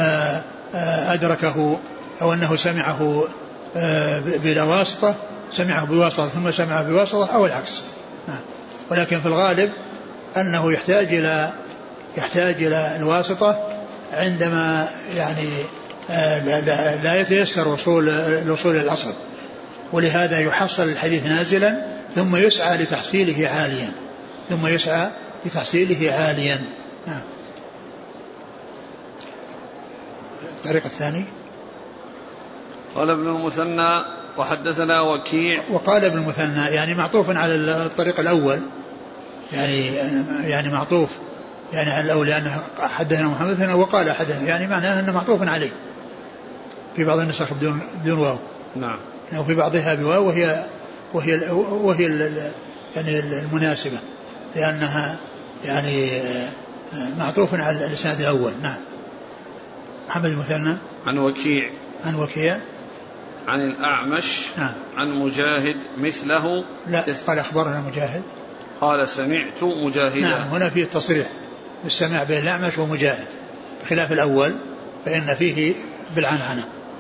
أدركه أو أنه سمعه بلا واسطة سمعه بواسطة ثم سمعه بواسطة أو العكس. نعم. ولكن في الغالب أنه يحتاج إلى يحتاج إلى الواسطة عندما يعني لا, لا, لا يتيسر وصول الوصول إلى الأصل، ولهذا يحصل الحديث نازلا ثم يسعى لتحصيله عاليا ثم يسعى لتحصيله عاليا. نعم. الطريق الثاني قال ابن المثنى وحدثنا وكيع وقال ابن المثنى يعني معطوف على الطريق الأول، يعني يعني معطوف يعني على الأول لأنه حدثنا محمد وقال حدثنا، يعني معناه أنه معطوف عليه في بعض النسخ بدون بدون واو. نعم. وفي بعضها بواو وهي وهي وهي يعني المناسبة لأنها يعني معطوف على الإسناد الأول. نعم. محمد المثنى عن وكيع عن وكيع عن الأعمش نعم. عن مجاهد مثله. لا قال أخبرنا مجاهد قال سمعت مجاهدا. نعم. هنا فيه التصريح بالسماع بين الأعمش ومجاهد، بخلاف الأول فإن فيه بالعنعنة.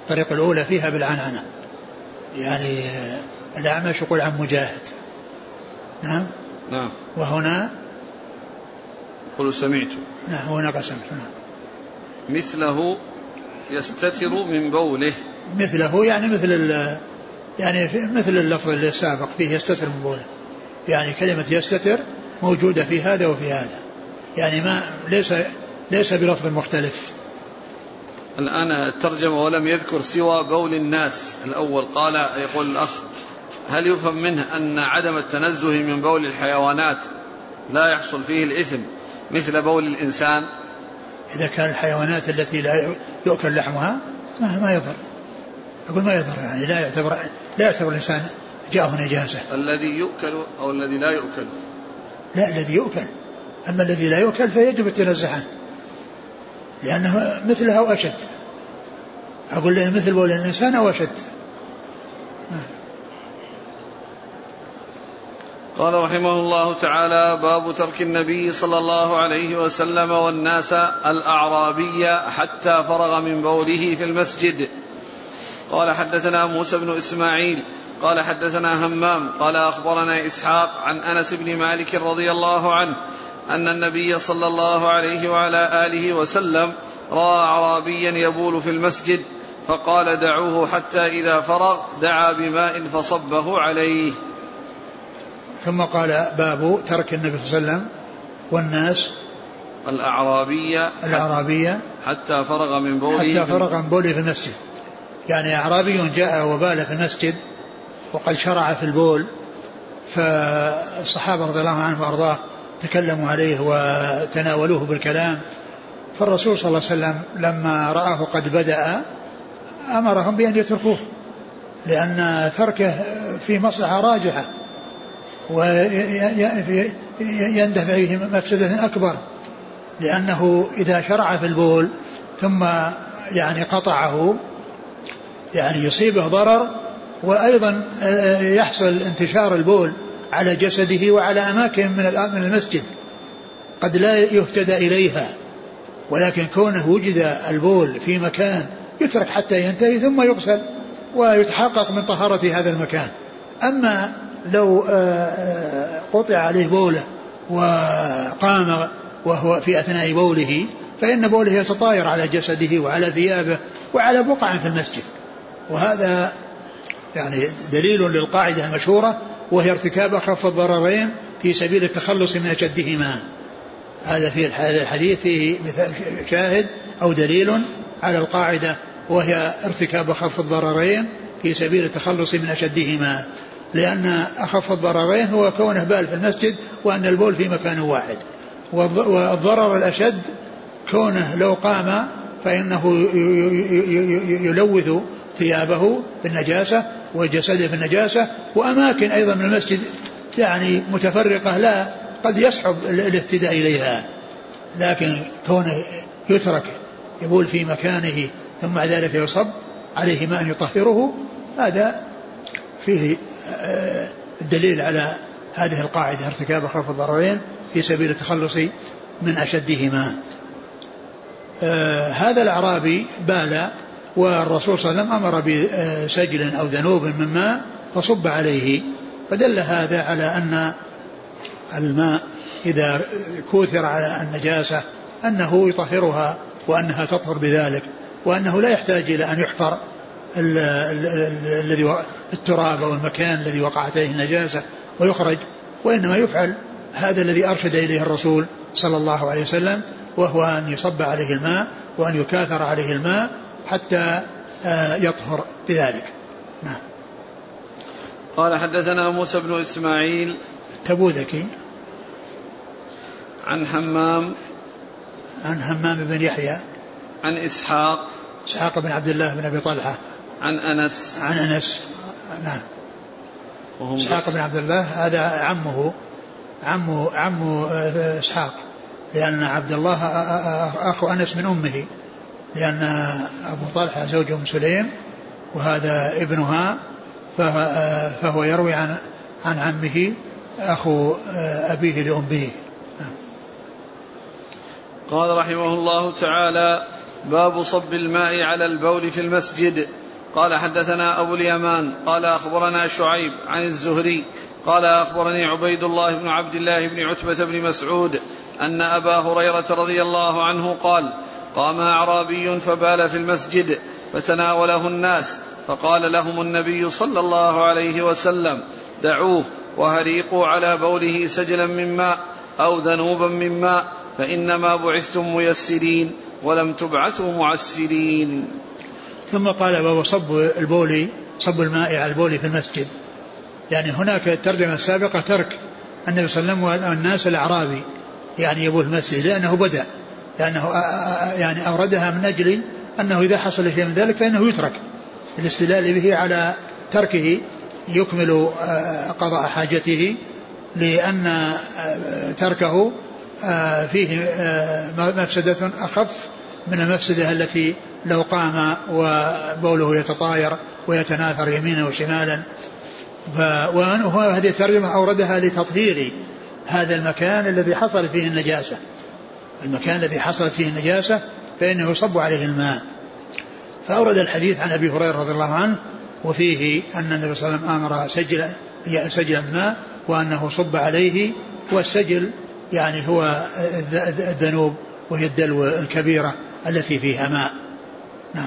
الطريق الأولى فيها بالعنعنة، يعني الأعمش يقول عن مجاهد. نعم. نعم. وهنا قل سمعت. نعم هنا قسمت. نعم. مثله يستتر من بوله. مثله يعني مثل يعني مثل اللفظ السابق فيه يستتر من بوله، يعني كلمة يستتر موجودة في هذا وفي هذا، يعني ما ليس ليس بلفظ مختلف. الآن الترجمة ولم يذكر سوى بول الناس. الأول قال يقول الأخ هل يفهم منه أن عدم التنزه من بول الحيوانات لا يحصل فيه الإثم مثل بول الإنسان؟ إذا كان الحيوانات التي لا يؤكل لحمها ما ما يضر، أقول ما يضر، يعني لا يعتبر لا يعتبر الإنسان جاءه نجاسة. الذي يؤكل أو الذي لا يؤكل؟ لا الذي يؤكل، أما الذي لا يؤكل فيجب التنزه عنه لأنه مثله أو أشد. أقول له مثل بول الإنسان أو أشد. قال رحمه الله تعالى باب ترك النبي صلى الله عليه وسلم والناس الأعرابي حتى فرغ من بوله في المسجد. قال حدثنا موسى بن إسماعيل قال حدثنا همام قال أخبرنا إسحاق عن أنس بن مالك رضي الله عنه أن النبي صلى الله عليه وعلى آله وسلم رأى أعرابيا يبول في المسجد فقال دعوه حتى إذا فرغ دعا بماء فصبه عليه. ثم قال باب ترك النبي صلى الله عليه وسلم والناس الأعرابية الأعرابية حتى فرغ من بوله حتى فرغ من بوله في المسجد، يعني أعرابي جاء وبال في المسجد وقد شرع في البول، فالصحابة رضي الله عنهم وأرضاه تكلموا عليه وتناولوه بالكلام، فالرسول صلى الله عليه وسلم لما رآه قد بدأ أمرهم بأن يتركوه لأن تركه في مصلحة راجحة ويندفع فيه مفسدة أكبر، لأنه إذا شرع في البول ثم يعني قطعه يعني يصيبه ضرر، وأيضا يحصل انتشار البول على جسده وعلى أماكن من المسجد قد لا يهتدى إليها، ولكن كونه وجد البول في مكان يترك حتى ينتهي ثم يغسل ويتحقق من طهارة هذا المكان. أما لو قطع عليه بوله وقام وهو في أثناء بوله فإن بوله يتطاير على جسده وعلى ثيابه وعلى بقع في المسجد، وهذا يعني دليل للقاعدة المشهورة وهي ارتكاب أخف الضررين في سبيل التخلص من أشدهما. هذا في هذا الحديث فيه مثال شاهد أو دليل على القاعدة وهي ارتكاب أخف الضررين في سبيل التخلص من أشدهما، لأن أخف الضررين هو كونه بال في المسجد وأن البول في مكان واحد، والضرر الأشد كونه لو قام فإنه يلوث ثيابه بالنجاسة وجسده بالنجاسة، وأماكن أيضا من المسجد يعني متفرقة لا قد يصعب الاهتداء إليها، لكن كونه يترك يبول في مكانه ثم ذلك يصب عليه ماء يطهره، هذا فيه الدليل على هذه القاعدة ارتكاب أخف الضررين في سبيل التخلص من أشدهما. هذا الأعرابي بال والرسول صلى الله عليه وسلم أمر بسجل أو ذنوب من ماء فصب عليه، فدل هذا على أن الماء إذا كوثر على النجاسة أنه يطهرها وأنها تطهر بذلك، وأنه لا يحتاج إلى أن يحفر الذي التراب أو المكان الذي وقعت عليه النجاسة ويخرج، وإنما يفعل هذا الذي أرشد إليه الرسول صلى الله عليه وسلم، وهو أن يصب عليه الماء وأن يكاثر عليه الماء حتى يطهر بذلك. نعم. قال حدثنا موسى بن إسماعيل تبوذكي عن حمام عن حمام بن يحيى عن إسحاق إسحاق بن عبد الله بن أبي طلحة عن أنس عن أنس نعم. إسحاق بن عبد الله هذا عمه عمه عمه إسحاق، لأن عبد الله أخو أنس من أمه، لأن أبو طلحة زوج أم سليم وهذا ابنها، فهو يروي عن عن عمه أخو أبيه لأمه. قال رحمه الله تعالى باب صب الماء على البول في المسجد. قال حدثنا أبو اليمان قال أخبرنا شعيب عن الزهري قال أخبرني عبيد الله بن عبد الله بن عتبة بن مسعود أن أبا هريرة رضي الله عنه قال قام أعرابي فبال في المسجد فتناوله الناس فقال لهم النبي صلى الله عليه وسلم دعوه وهريقوا على بوله سجلا من ماء أو ذنوبا من ماء فإنما بعثتم ميسرين ولم تبعثوا معسرين. ثم قال باب صب البول صب الماء على البول في المسجد. يعني هناك الترجمة السابقة ترك النبي صلى الله عليه وسلم والناس الأعرابي يعني يبول في المسجد لأنه بدأ لأنه يعني أوردها من أجل أنه إذا حصل شيء من ذلك فإنه يترك الاستدلال به على تركه يكمل قضاء حاجته لأن تركه فيه مفسدة أخف من المفسدة التي لو قام وبوله يتطاير ويتناثر يمينا وشمالا. وهذه الترجمة أوردها لتطهير هذا المكان الذي حصل فيه النجاسة المكان الذي حصلت فيه النجاسة فإنه يصب عليه الماء. فأورد الحديث عن أبي هريرة رضي الله عنه وفيه أن النبي صلى الله عليه وسلم أمر سجلا سجلا الماء وأنه صب عليه. والسجل يعني هو الذنوب وهي الدلو الكبيرة التي فيها ماء. نعم.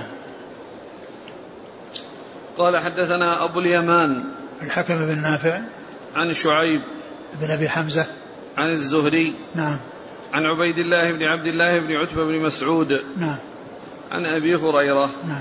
قال حدثنا أبو اليمان الحكم بن نافع عن شعيب بن أبي حمزة عن الزهري نعم عن عبيد الله بن عبد الله بن عتبة بن مسعود نعم عن أبي هريرة نعم.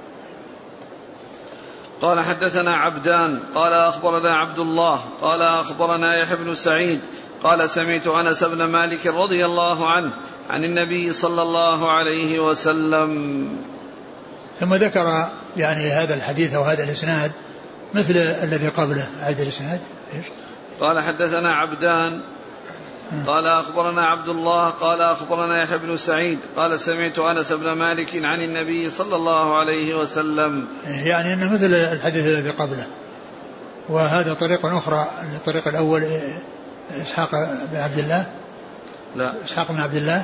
قال حدثنا عبدان قال أخبرنا عبد الله قال أخبرنا يحيى بن سعيد قال سمعت أنس بن مالك رضي الله عنه عن النبي صلى الله عليه وسلم. ثم ذكر يعني هذا الحديث أو هذا الإسناد مثل الذي قبله. أعد الإسناد. إيش؟ قال حدثنا عبدان قال أخبرنا عبد الله قال أخبرنا يحيى بن سعيد قال سمعت أنس بن مالك عن النبي صلى الله عليه وسلم. يعني أنه مثل الحديث الذي قبله. وهذا طريق أخرى. الطريق الأول إسحاق بن عبد الله لا إسحاق بن عبد الله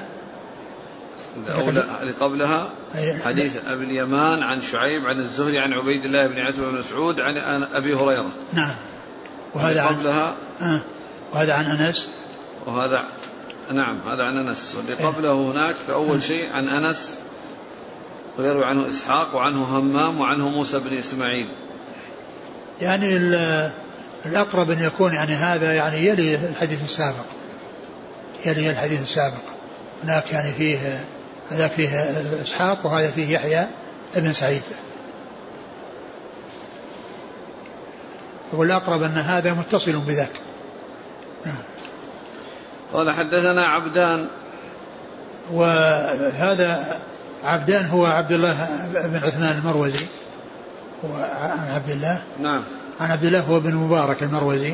اللي قبلها حديث أبي اليمان عن شعيب عن الزهري عن عبيد الله بن عتبة بن مسعود عن أبي هريرة. نعم. وهذا عن قبلها آه. وهذا عن أنس. وهذا نعم هذا عن أنس. واللي قبله هناك في أول شيء عن أنس ويروي عنه إسحاق وعنه همام وعنه موسى بن إسماعيل. يعني الأقرب أن يكون يعني هذا يعني يلي الحديث السابق يلي الحديث السابق. هناك يعني فيه هذاك فيه إسحاق وهذا فيه يحيى ابن سعيد. والأقرب أن هذا متصل بذاك. قال حدثنا عبدان وهذا عبدان هو عبد الله بن عثمان المروزي وعن عبد الله نعم عن عبد الله هو بن مبارك المروزي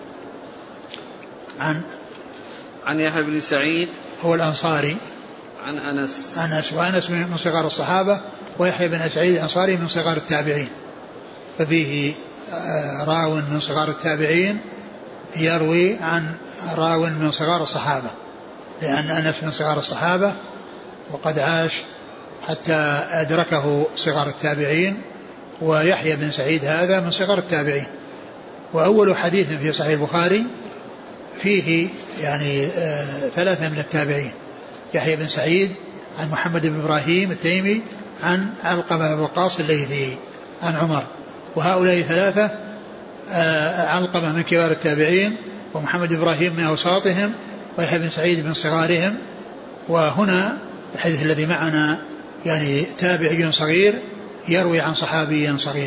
عن عن يحيى بن سعيد هو الأنصاري عن أنس أنس وأنس من صغار الصحابة ويحيى بن سعيد الأنصاري من صغار التابعين. ففيه راو من صغار التابعين يروي عن راو من صغار الصحابة لأن أنس من صغار الصحابة وقد عاش حتى أدركه صغار التابعين. ويحيى بن سعيد هذا من صغار التابعين. وأول حديث في صحيح البخاري فيه يعني آه ثلاثة من التابعين يحيى بن سعيد عن محمد بن إبراهيم التيمي عن علقمة بن وقاص الليثي عن عمر. وهؤلاء ثلاثة آه علقمة من كبار التابعين ومحمد إبراهيم من أوساطهم ويحيى بن سعيد من صغارهم. وهنا الحديث الذي معنا يعني تابعي صغير يروي عن صحابي صغير.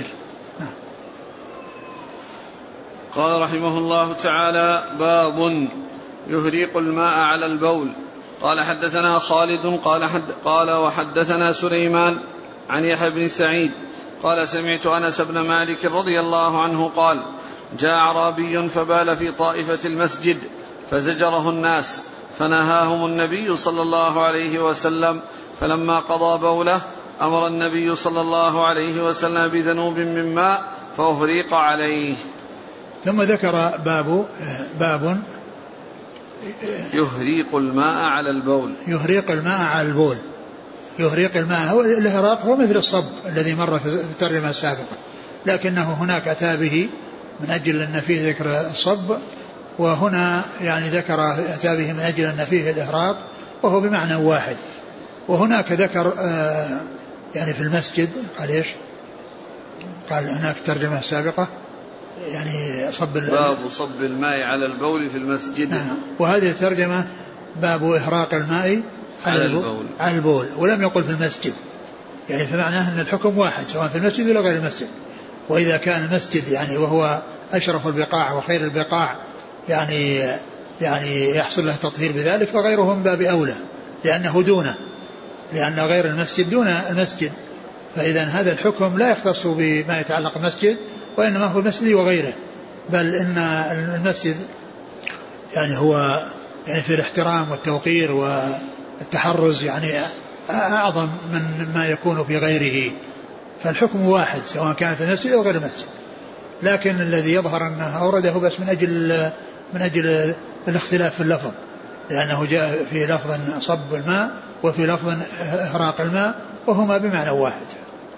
قال رحمه الله تعالى باب يهريق الماء على البول. قال حدثنا خالد قال, حد قال وحدثنا سليمان عن يحيى بن سعيد قال سمعت أنس بن مالك رضي الله عنه قال جاء أعرابي فبال في طائفة المسجد فزجره الناس فنهاهم النبي صلى الله عليه وسلم فلما قضى بوله أمر النبي صلى الله عليه وسلم بذنوب من ماء فأهريق عليه. ثم ذكر باب باب يهريق الماء على البول. يهريق الماء على البول. يهريق الماء. هو الإهراق هو مثل الصب الذي مر في الترجمة السابقة، لكنه هناك أتى به من أجل أن فيه ذكر الصب، وهنا يعني ذكر أتى به من أجل أن فيه الإهراق، وهو بمعنى واحد. وهناك ذكر آه يعني في المسجد قال إيش؟ قال هناك ترجمة سابقة يعني صب باب صب الماء على البول في المسجد. نعم. وهذه الترجمة باب إهراق الماء على, على البول. على البول، ولم يقل في المسجد، يعني فمعناه أن الحكم واحد سواء في المسجد ولا غير المسجد. وإذا كان المسجد يعني وهو أشرف البقاع وخير البقاع يعني يعني يحصل له تطهير بذلك، فغيرهم باب أولى لأنه دونه، لأن غير المسجد دون المسجد. فإذا هذا الحكم لا يختص بما يتعلق بالمسجد، وإنما هو المسجد وغيره، بل إن المسجد يعني هو يعني في الاحترام والتوقير والتحرز يعني أعظم من ما يكون في غيره. فالحكم واحد سواء كان في المسجد أو غير المسجد، لكن الذي يظهر أنه أورده بس من أجل من أجل الاختلاف في اللفظ، لأنه جاء في لفظ صب الماء وفي لفظ إهراق الماء، وهما بمعنى واحد.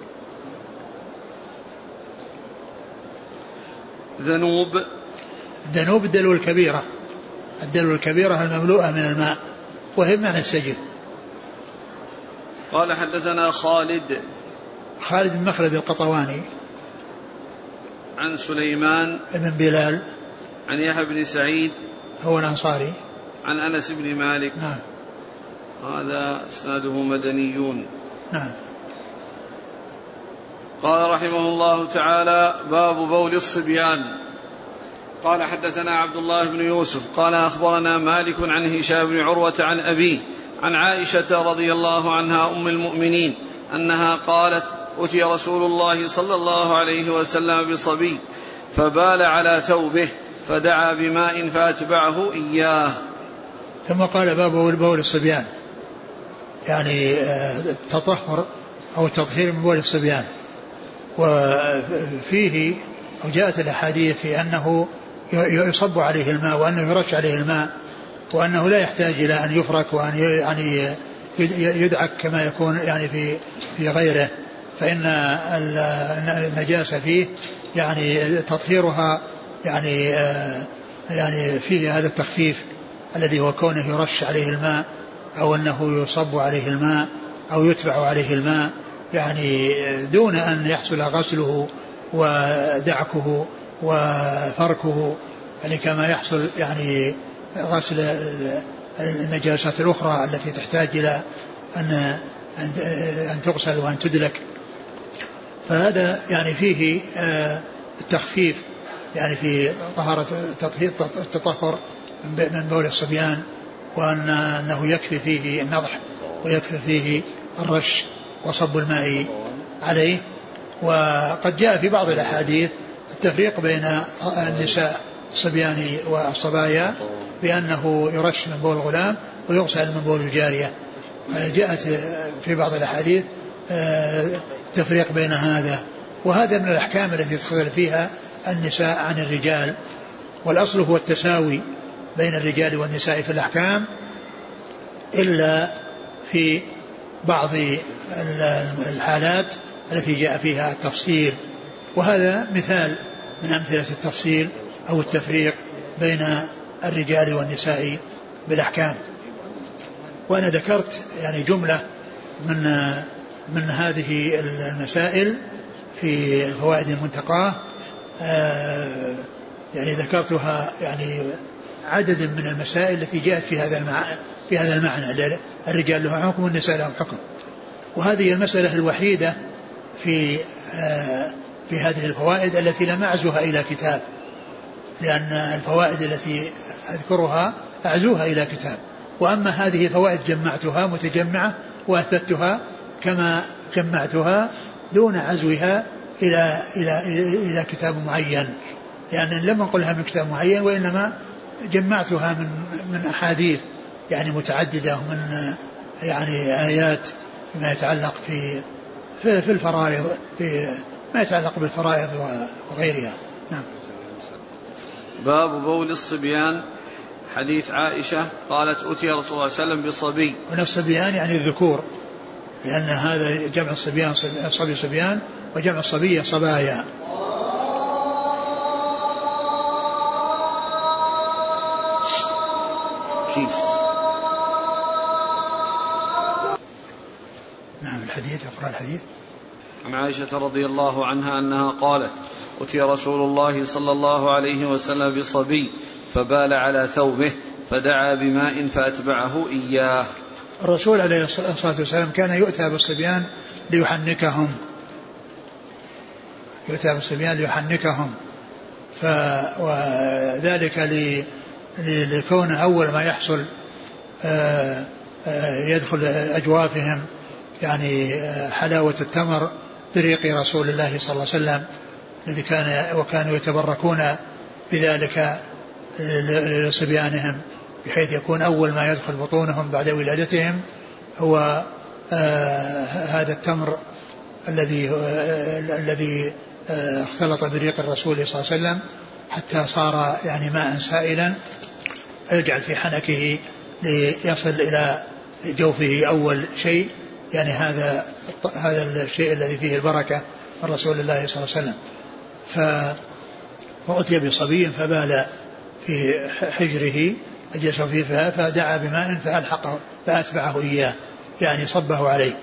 ذنوب. الذنوب الدلو الكبيرة، الدلو الكبيرة المملوءة من الماء، وهي بمعنى السجل. قال حدثنا خالد خالد بن مخلد القطواني عن سليمان بن بلال عن يحيى بن سعيد هو الأنصاري عن أنس بن مالك. نعم. هذا إسناده مدنيون. نعم. قال رحمه الله تعالى باب بول الصبيان. قال حدثنا عبد الله بن يوسف قال أخبرنا مالك عن هشام بن عروة عن أبيه عن عائشة رضي الله عنها أم المؤمنين أنها قالت أتي رسول الله صلى الله عليه وسلم بصبي فبال على ثوبه فدعا بماء فأتبعه إياه. ثم قال باب بول الصبيان، يعني التطهر أو التطهير من بول الصبيان. وفيه أو جاءت الأحاديث في أنه يصب عليه الماء وأنه يرش عليه الماء، وأنه لا يحتاج إلى أن يفرك وأن يعني يدعك كما يكون يعني في في غيره، فإن النجاسة فيه يعني تطهيرها يعني يعني فيه هذا التخفيف الذي هو كونه يرش عليه الماء أو أنه يصب عليه الماء أو يتبع عليه الماء، يعني دون أن يحصل غسله ودعكه وفركه، يعني كما يحصل يعني غسل النجاسات الأخرى التي تحتاج إلى أن أن تغسل وأن تدلك. فهذا يعني فيه التخفيف يعني في طهارة التطهر من بول الصبيان، وأنه يكفي فيه النضح ويكفي فيه الرش وصب الماء عليه. وقد جاء في بعض الأحاديث التفريق بين النساء الصبيان والصبايا بأنه يرش من بول الغلام ويغسل من بول الجارية. جاءت في بعض الأحاديث تفريق بين هذا، وهذا من الأحكام التي تختلف فيها النساء عن الرجال، والأصل هو التساوي بين الرجال والنساء في الأحكام، إلا في بعض الحالات التي جاء فيها التفصيل، وهذا مثال من أمثلة التفصيل أو التفريق بين الرجال والنساء بالأحكام. وأنا ذكرت يعني جملة من من هذه المسائل في الفوائد المنتقاة، يعني ذكرتها يعني عدد من المسائل التي جاءت في هذا المعنى في هذا المعنى الرجال لهم حكم والنساء لهم حكم. وهذه المسألة الوحيدة في في هذه الفوائد التي لم أعزها إلى كتاب، لأن الفوائد التي أذكرها أعزوها إلى كتاب، وأما هذه فوائد جمعتها متجمعة وأثبتها كما جمعتها دون عزوها إلى إلى إلى كتاب معين، لأن لم أنقلها من كتاب معين، وإنما جمعتها من من أحاديث يعني متعددة ومن يعني آيات ما يتعلق في في, في الفرائض في ما يتعلق بالفرائض وغيرها. نعم. باب بول الصبيان. حديث عائشة قالت أتي رسول الله صلى الله عليه وسلم بصبي. والصبيان يعني الذكور، لأن هذا جمع الصبيان صبي صبيان وجمع الصبية صبايا. كيس. نعم الحديث اقرأ الحديث. عن عائشة رضي الله عنها أنها قالت أتي رسول الله صلى الله عليه وسلم بصبي فبال على ثوبه فدعا بماء فأتبعه إياه. الرسول عليه الصلاة والسلام كان يؤتى بالصبيان ليحنكهم يؤتى بالصبيان ليحنكهم ف وذلك ل... لكون أول ما يحصل آآ آآ يدخل أجوافهم يعني حلاوة التمر بريق رسول الله صلى الله عليه وسلم الذي كان وكانوا يتبركون بذلك لصبيانهم بحيث يكون أول ما يدخل بطونهم بعد ولادتهم هو هذا التمر الذي الذي اختلط بريق الرسول صلى الله عليه وسلم حتى صار يعني ماء سائلا يجعل في حنكه ليصل إلى جوفه أول شيء يعني هذا هذا الشيء الذي فيه البركة من رسول الله صلى الله عليه وسلم. فأتي بصبي فبال في حجره أجلسه فيه فدعا بماء فألحقه فأتبعه إياه يعني صبه عليه.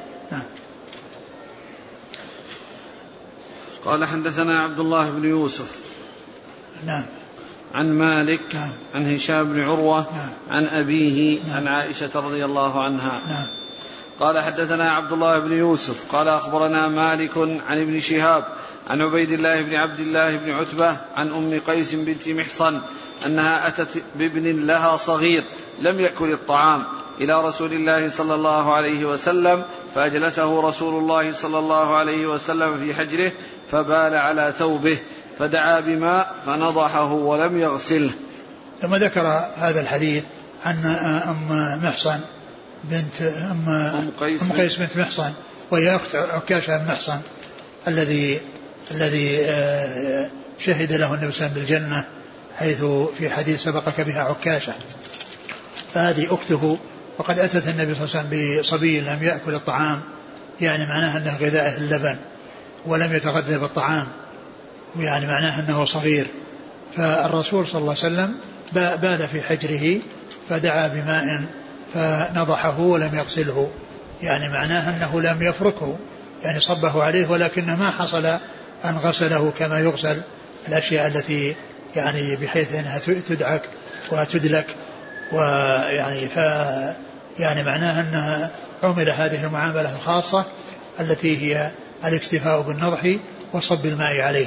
قال حدثنا عبد الله بن يوسف نعم عن مالك نعم. عن هشام بن عروة نعم. عن أبيه نعم. عن عائشة رضي الله عنها نعم. قال حدثنا عبد الله بن يوسف قال أخبرنا مالك عن ابن شهاب عن عبيد الله بن عبد الله بن عتبة عن أم قيس بنت محصن أنها أتت بابن لها صغير لم يأكل الطعام إلى رسول الله صلى الله عليه وسلم فأجلسه رسول الله صلى الله عليه وسلم في حجره فبال على ثوبه فدعا بماء فنضحه ولم يغسله. ثم ذكر هذا الحديث عن أم محصن بنت أم, أم, قيس, أم قيس بنت محصن وهي أخت عكاشة بن محصن الذي الذي شهد له النبي صلى الله عليه وسلم بالجنة حيث في حديث سبقك بها عكاشة. فهذه أخته وقد أتت النبي صلى الله عليه وسلم بصبي لم يأكل الطعام يعني معناه أنه غذائه اللبن ولم يتغذى بالطعام يعني معناه أنه صغير. فالرسول صلى الله عليه وسلم بال في حجره فدعا بماء فنضحه ولم يغسله يعني معناه أنه لم يفركه يعني صبه عليه ولكن ما حصل أن غسله كما يغسل الأشياء التي يعني بحيث أنها تدعك وتدلك ويعني ف يعني معناه أنها عمل هذه المعاملة الخاصة التي هي الاكتفاء بالنضح وصب الماء عليه.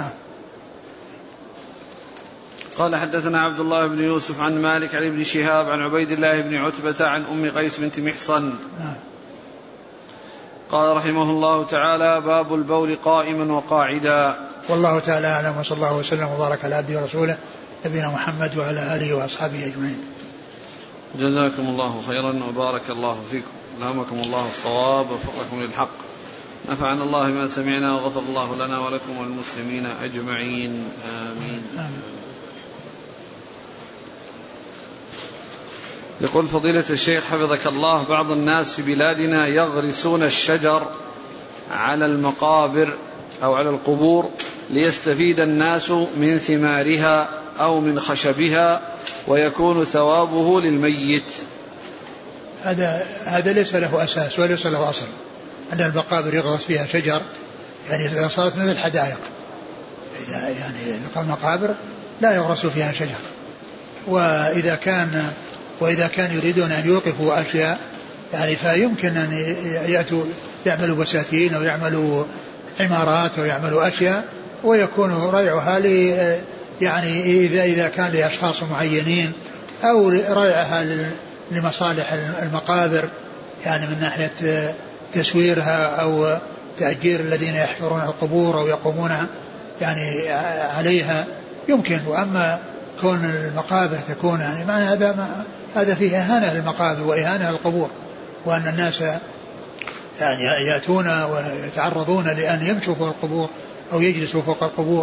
قال حدثنا عبد الله بن يوسف عن مالك عن ابن شهاب عن عبيد الله بن عتبة عن أم قيس بنت محصن قال رحمه الله تعالى باب البول قائما وقاعدا. والله تعالى أعلم وصلى الله وسلم وبارك على عبده ورسوله نبينا محمد وعلى آله وأصحابه أجمعين. جزاكم الله خيرا وبارك الله فيكم ألهمكم الله الصواب ووفقكم للحق نفعنا الله ما سمعنا وغفر الله لنا ولكم والمسلمين أجمعين آمين, آمين. يقول فضيلة الشيخ حفظك الله بعض الناس في بلادنا يغرسون الشجر على المقابر أو على القبور ليستفيد الناس من ثمارها أو من خشبها ويكون ثوابه للميت. هذا هذا ليس له أساس وليس له أصل أن المقابر يغرس فيها شجر يعني إذا صارت مثل الحدائق إذا يعني المقابر لا يغرس فيها شجر. وإذا كان وإذا كان يريدون أن يوقفوا أشياء يعني فيمكن أن يأتوا يعملوا بساتين أو يعملوا عمارات أو يعملوا أشياء ويكون ريعها لي يعني إذا إذا كان لأشخاص معينين أو ريعها لمصالح المقابر يعني من ناحية تسويرها أو تأجير الذين يحفرون القبور أو يقومون يعني عليها يمكن. وأما كون المقابر تكون يعني معنى هذا ما هذا فيه إهانة للمقابر وإهانة للقبور وأن الناس يعني يأتون ويتعرضون لأن يمشوا فوق القبور أو يجلسوا فوق القبور.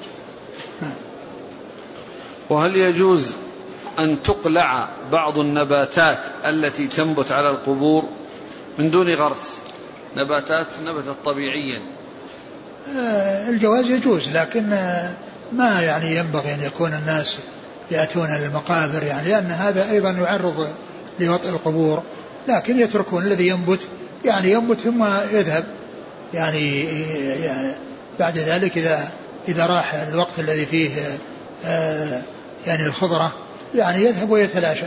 وهل يجوز أن تقلع بعض النباتات التي تنبت على القبور؟ من دون غرس، نباتات نبتت طبيعيا. الجواز يجوز، لكن ما يعني ينبغي أن يكون الناس يأتون للمقابر يعني، لأن هذا أيضا يعرض لوطئ القبور، لكن يتركون الذي ينبت يعني ينبت ثم يذهب يعني, يعني بعد ذلك إذا إذا راح الوقت الذي فيه آه يعني الخضرة يعني يذهب ويتلاشى.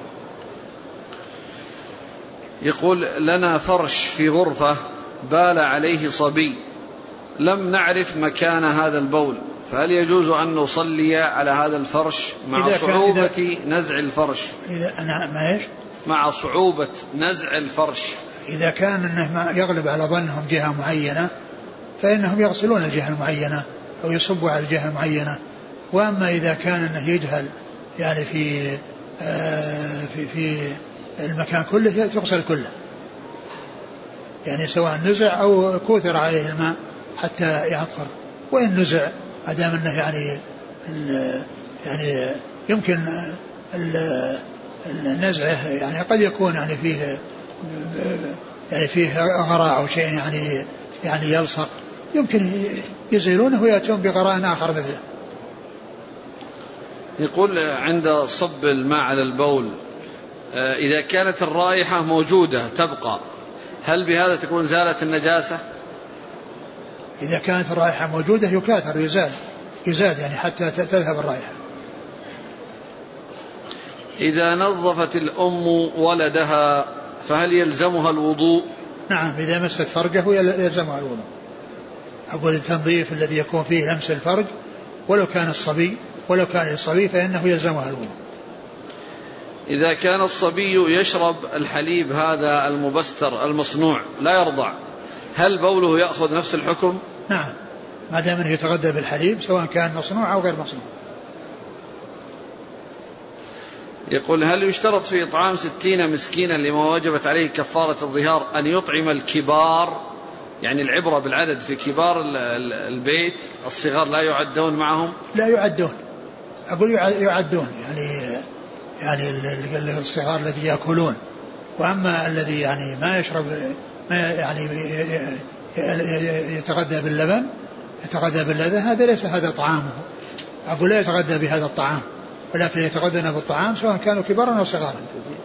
يقول لنا فرش في غرفة بال عليه صبي، لم نعرف مكان هذا البول، فهل يجوز أن نصلي على هذا الفرش مع صعوبة نزع الفرش؟ إذا نعم ما إيش؟ مع صعوبة نزع الفرش. إذا كان أنه يغلب على ظنهم جهة معينة فإنهم يغسلون الجهة المعينة أو يصبوا على الجهة المعينة. وأما إذا كان أنه يجهل يعني في آه في في المكان كله تغسل كله، يعني سواء نزع أو كوثر عليه الماء حتى يعطر. وإن نزع أدام أنه يعني يعني يمكن النزعه يعني قد يكون يعني فيه يعني فيه غراء أو شيء يعني يعني يلصق، يمكن يزيلونه ويأتون بغراء آخر مثله. يقول عند صب الماء على البول إذا كانت الرائحة موجودة تبقى، هل بهذا تكون زالت النجاسة؟ إذا كانت الرائحة موجودة يكاثر يزال يزاد يعني حتى تذهب الرائحة. إذا نظفت الأم ولدها فهل يلزمها الوضوء؟ نعم، إذا مست فرجه يلزمها الوضوء. أقول التنظيف الذي يكون فيه لمس الفرج ولو كان الصبي ولو كان الصبي فإنه يلزمها الوضوء. إذا كان الصبي يشرب الحليب هذا المبستر المصنوع لا يرضع، هل بوله يأخذ نفس الحكم؟ نعم، ما دام انه يتغذى بالحليب سواء كان مصنوع أو غير مصنوع. يقول هل يشترط في إطعام ستين مسكينا لما وجبت عليه كفارة الظهار أن يطعم الكبار، يعني العبرة بالعدد في كبار البيت، الصغار لا يعدون معهم؟ لا يعدون، أقول يعدون يعني يعني الصغار الذي يأكلون، وأما الذي يعني ما يشرب ما يعني يتغذى باللبن يتغذى باللبن هذا ليس هذا طعامه. أقول لا يتغذى بهذا الطعام، ولكن يتغذى بالطعام سواء كانوا كبارا أو صغارا.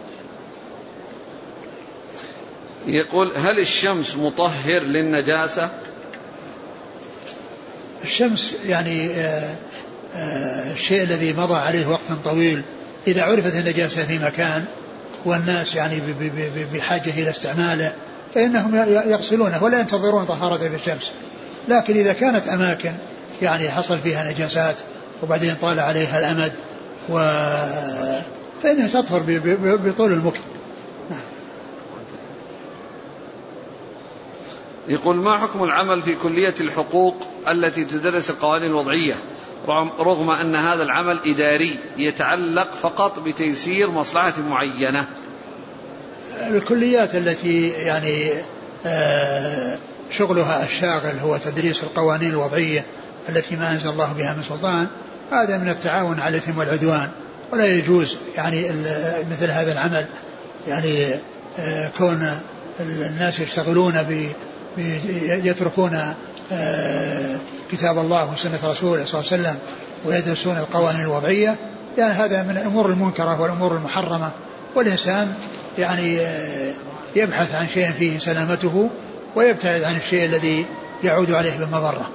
يقول هل الشمس مطهر للنجاسة؟ الشمس يعني آآ آآ الشيء الذي مضى عليه وقت طويل إذا عرفت النجاسة في مكان والناس يعني بحاجة إلى استعماله فإنهم يغسلونه ولا ينتظرون طهارته بالشمس. لكن إذا كانت أماكن يعني حصل فيها نجاسات وبعدين طال عليها الأمد و... فإنها تطهر بطول المكث. يقول ما حكم العمل في كلية الحقوق التي تدرس القوانين الوضعية رغم أن هذا العمل إداري يتعلق فقط بتيسير مصلحة معينة؟ الكليات التي يعني شغلها الشاغل هو تدريس القوانين الوضعية التي ما أنزل الله بها من سلطان، هذا من التعاون على الإثم والعدوان، ولا يجوز يعني مثل هذا العمل، يعني كون الناس يشتغلون ب يتركون كتاب الله وسنة رسوله صلى الله عليه وسلم ويدرسون القوانين الوضعية، يعني هذا من الأمور المنكرة والأمور المحرمة، والإنسان يعني يبحث عن شيء فيه سلامته ويبتعد عن الشيء الذي يعود عليه بالمضرة.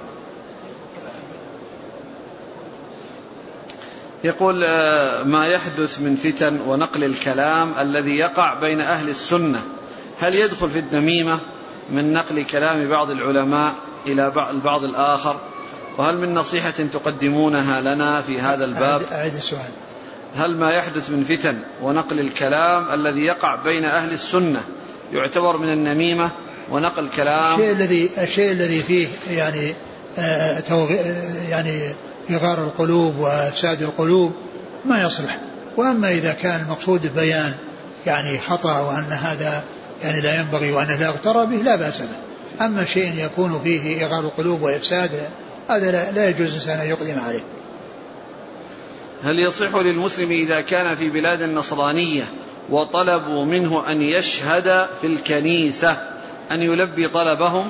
يقول ما يحدث من فتن ونقل الكلام الذي يقع بين أهل السنة هل يدخل في النميمة من نقل كلام بعض العلماء إلى البعض الآخر؟ وهل من نصيحة تقدمونها لنا في هذا الباب؟ أعيد السؤال. هل ما يحدث من فتن ونقل الكلام الذي يقع بين أهل السنة يعتبر من النميمة ونقل كلام؟ الشيء الذي الشيء الذي فيه يعني آه توغ... يعني إغار القلوب وإفساد القلوب ما يصلح. وأما إذا كان المقصود بيان يعني خطأ وأن هذا يعني لا ينبغي وأنه لا يغتر به لا بأس به. أما شيء يكون فيه إغار القلوب وإفساد هذا لا, لا يجوز إنسان أن يقدم عليه. هل يصح للمسلم إذا كان في بلاد النصرانية وطلبوا منه أن يشهد في الكنيسة أن يلبي طلبهم؟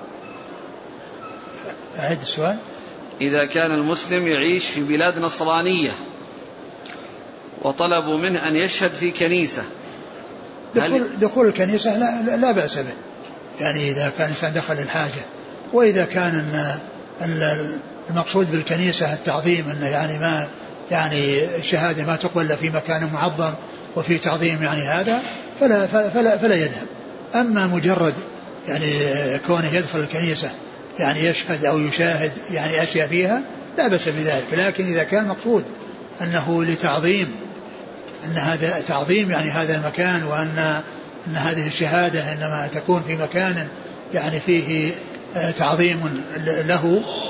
أعد السؤال. إذا كان المسلم يعيش في بلاد نصرانية وطلبوا منه أن يشهد في كنيسة، دخول, دخول الكنيسة لا, لا بأس به، يعني إذا كان الإنسان دخل الحاجة. وإذا كان المقصود بالكنيسة التعظيم، أنه يعني ما يعني الشهادة ما تقبل في مكان معظم وفي تعظيم يعني هذا فلا, فلا, فلا يذهب. أما مجرد يعني كونه يدخل الكنيسة يعني يشهد أو يشاهد يعني أشياء فيها لا بأس بذلك. لكن إذا كان مقصود أنه لتعظيم، أن هذا تعظيم يعني هذا المكان، وأن أن هذه الشهادة إنما تكون في مكان يعني فيه تعظيم له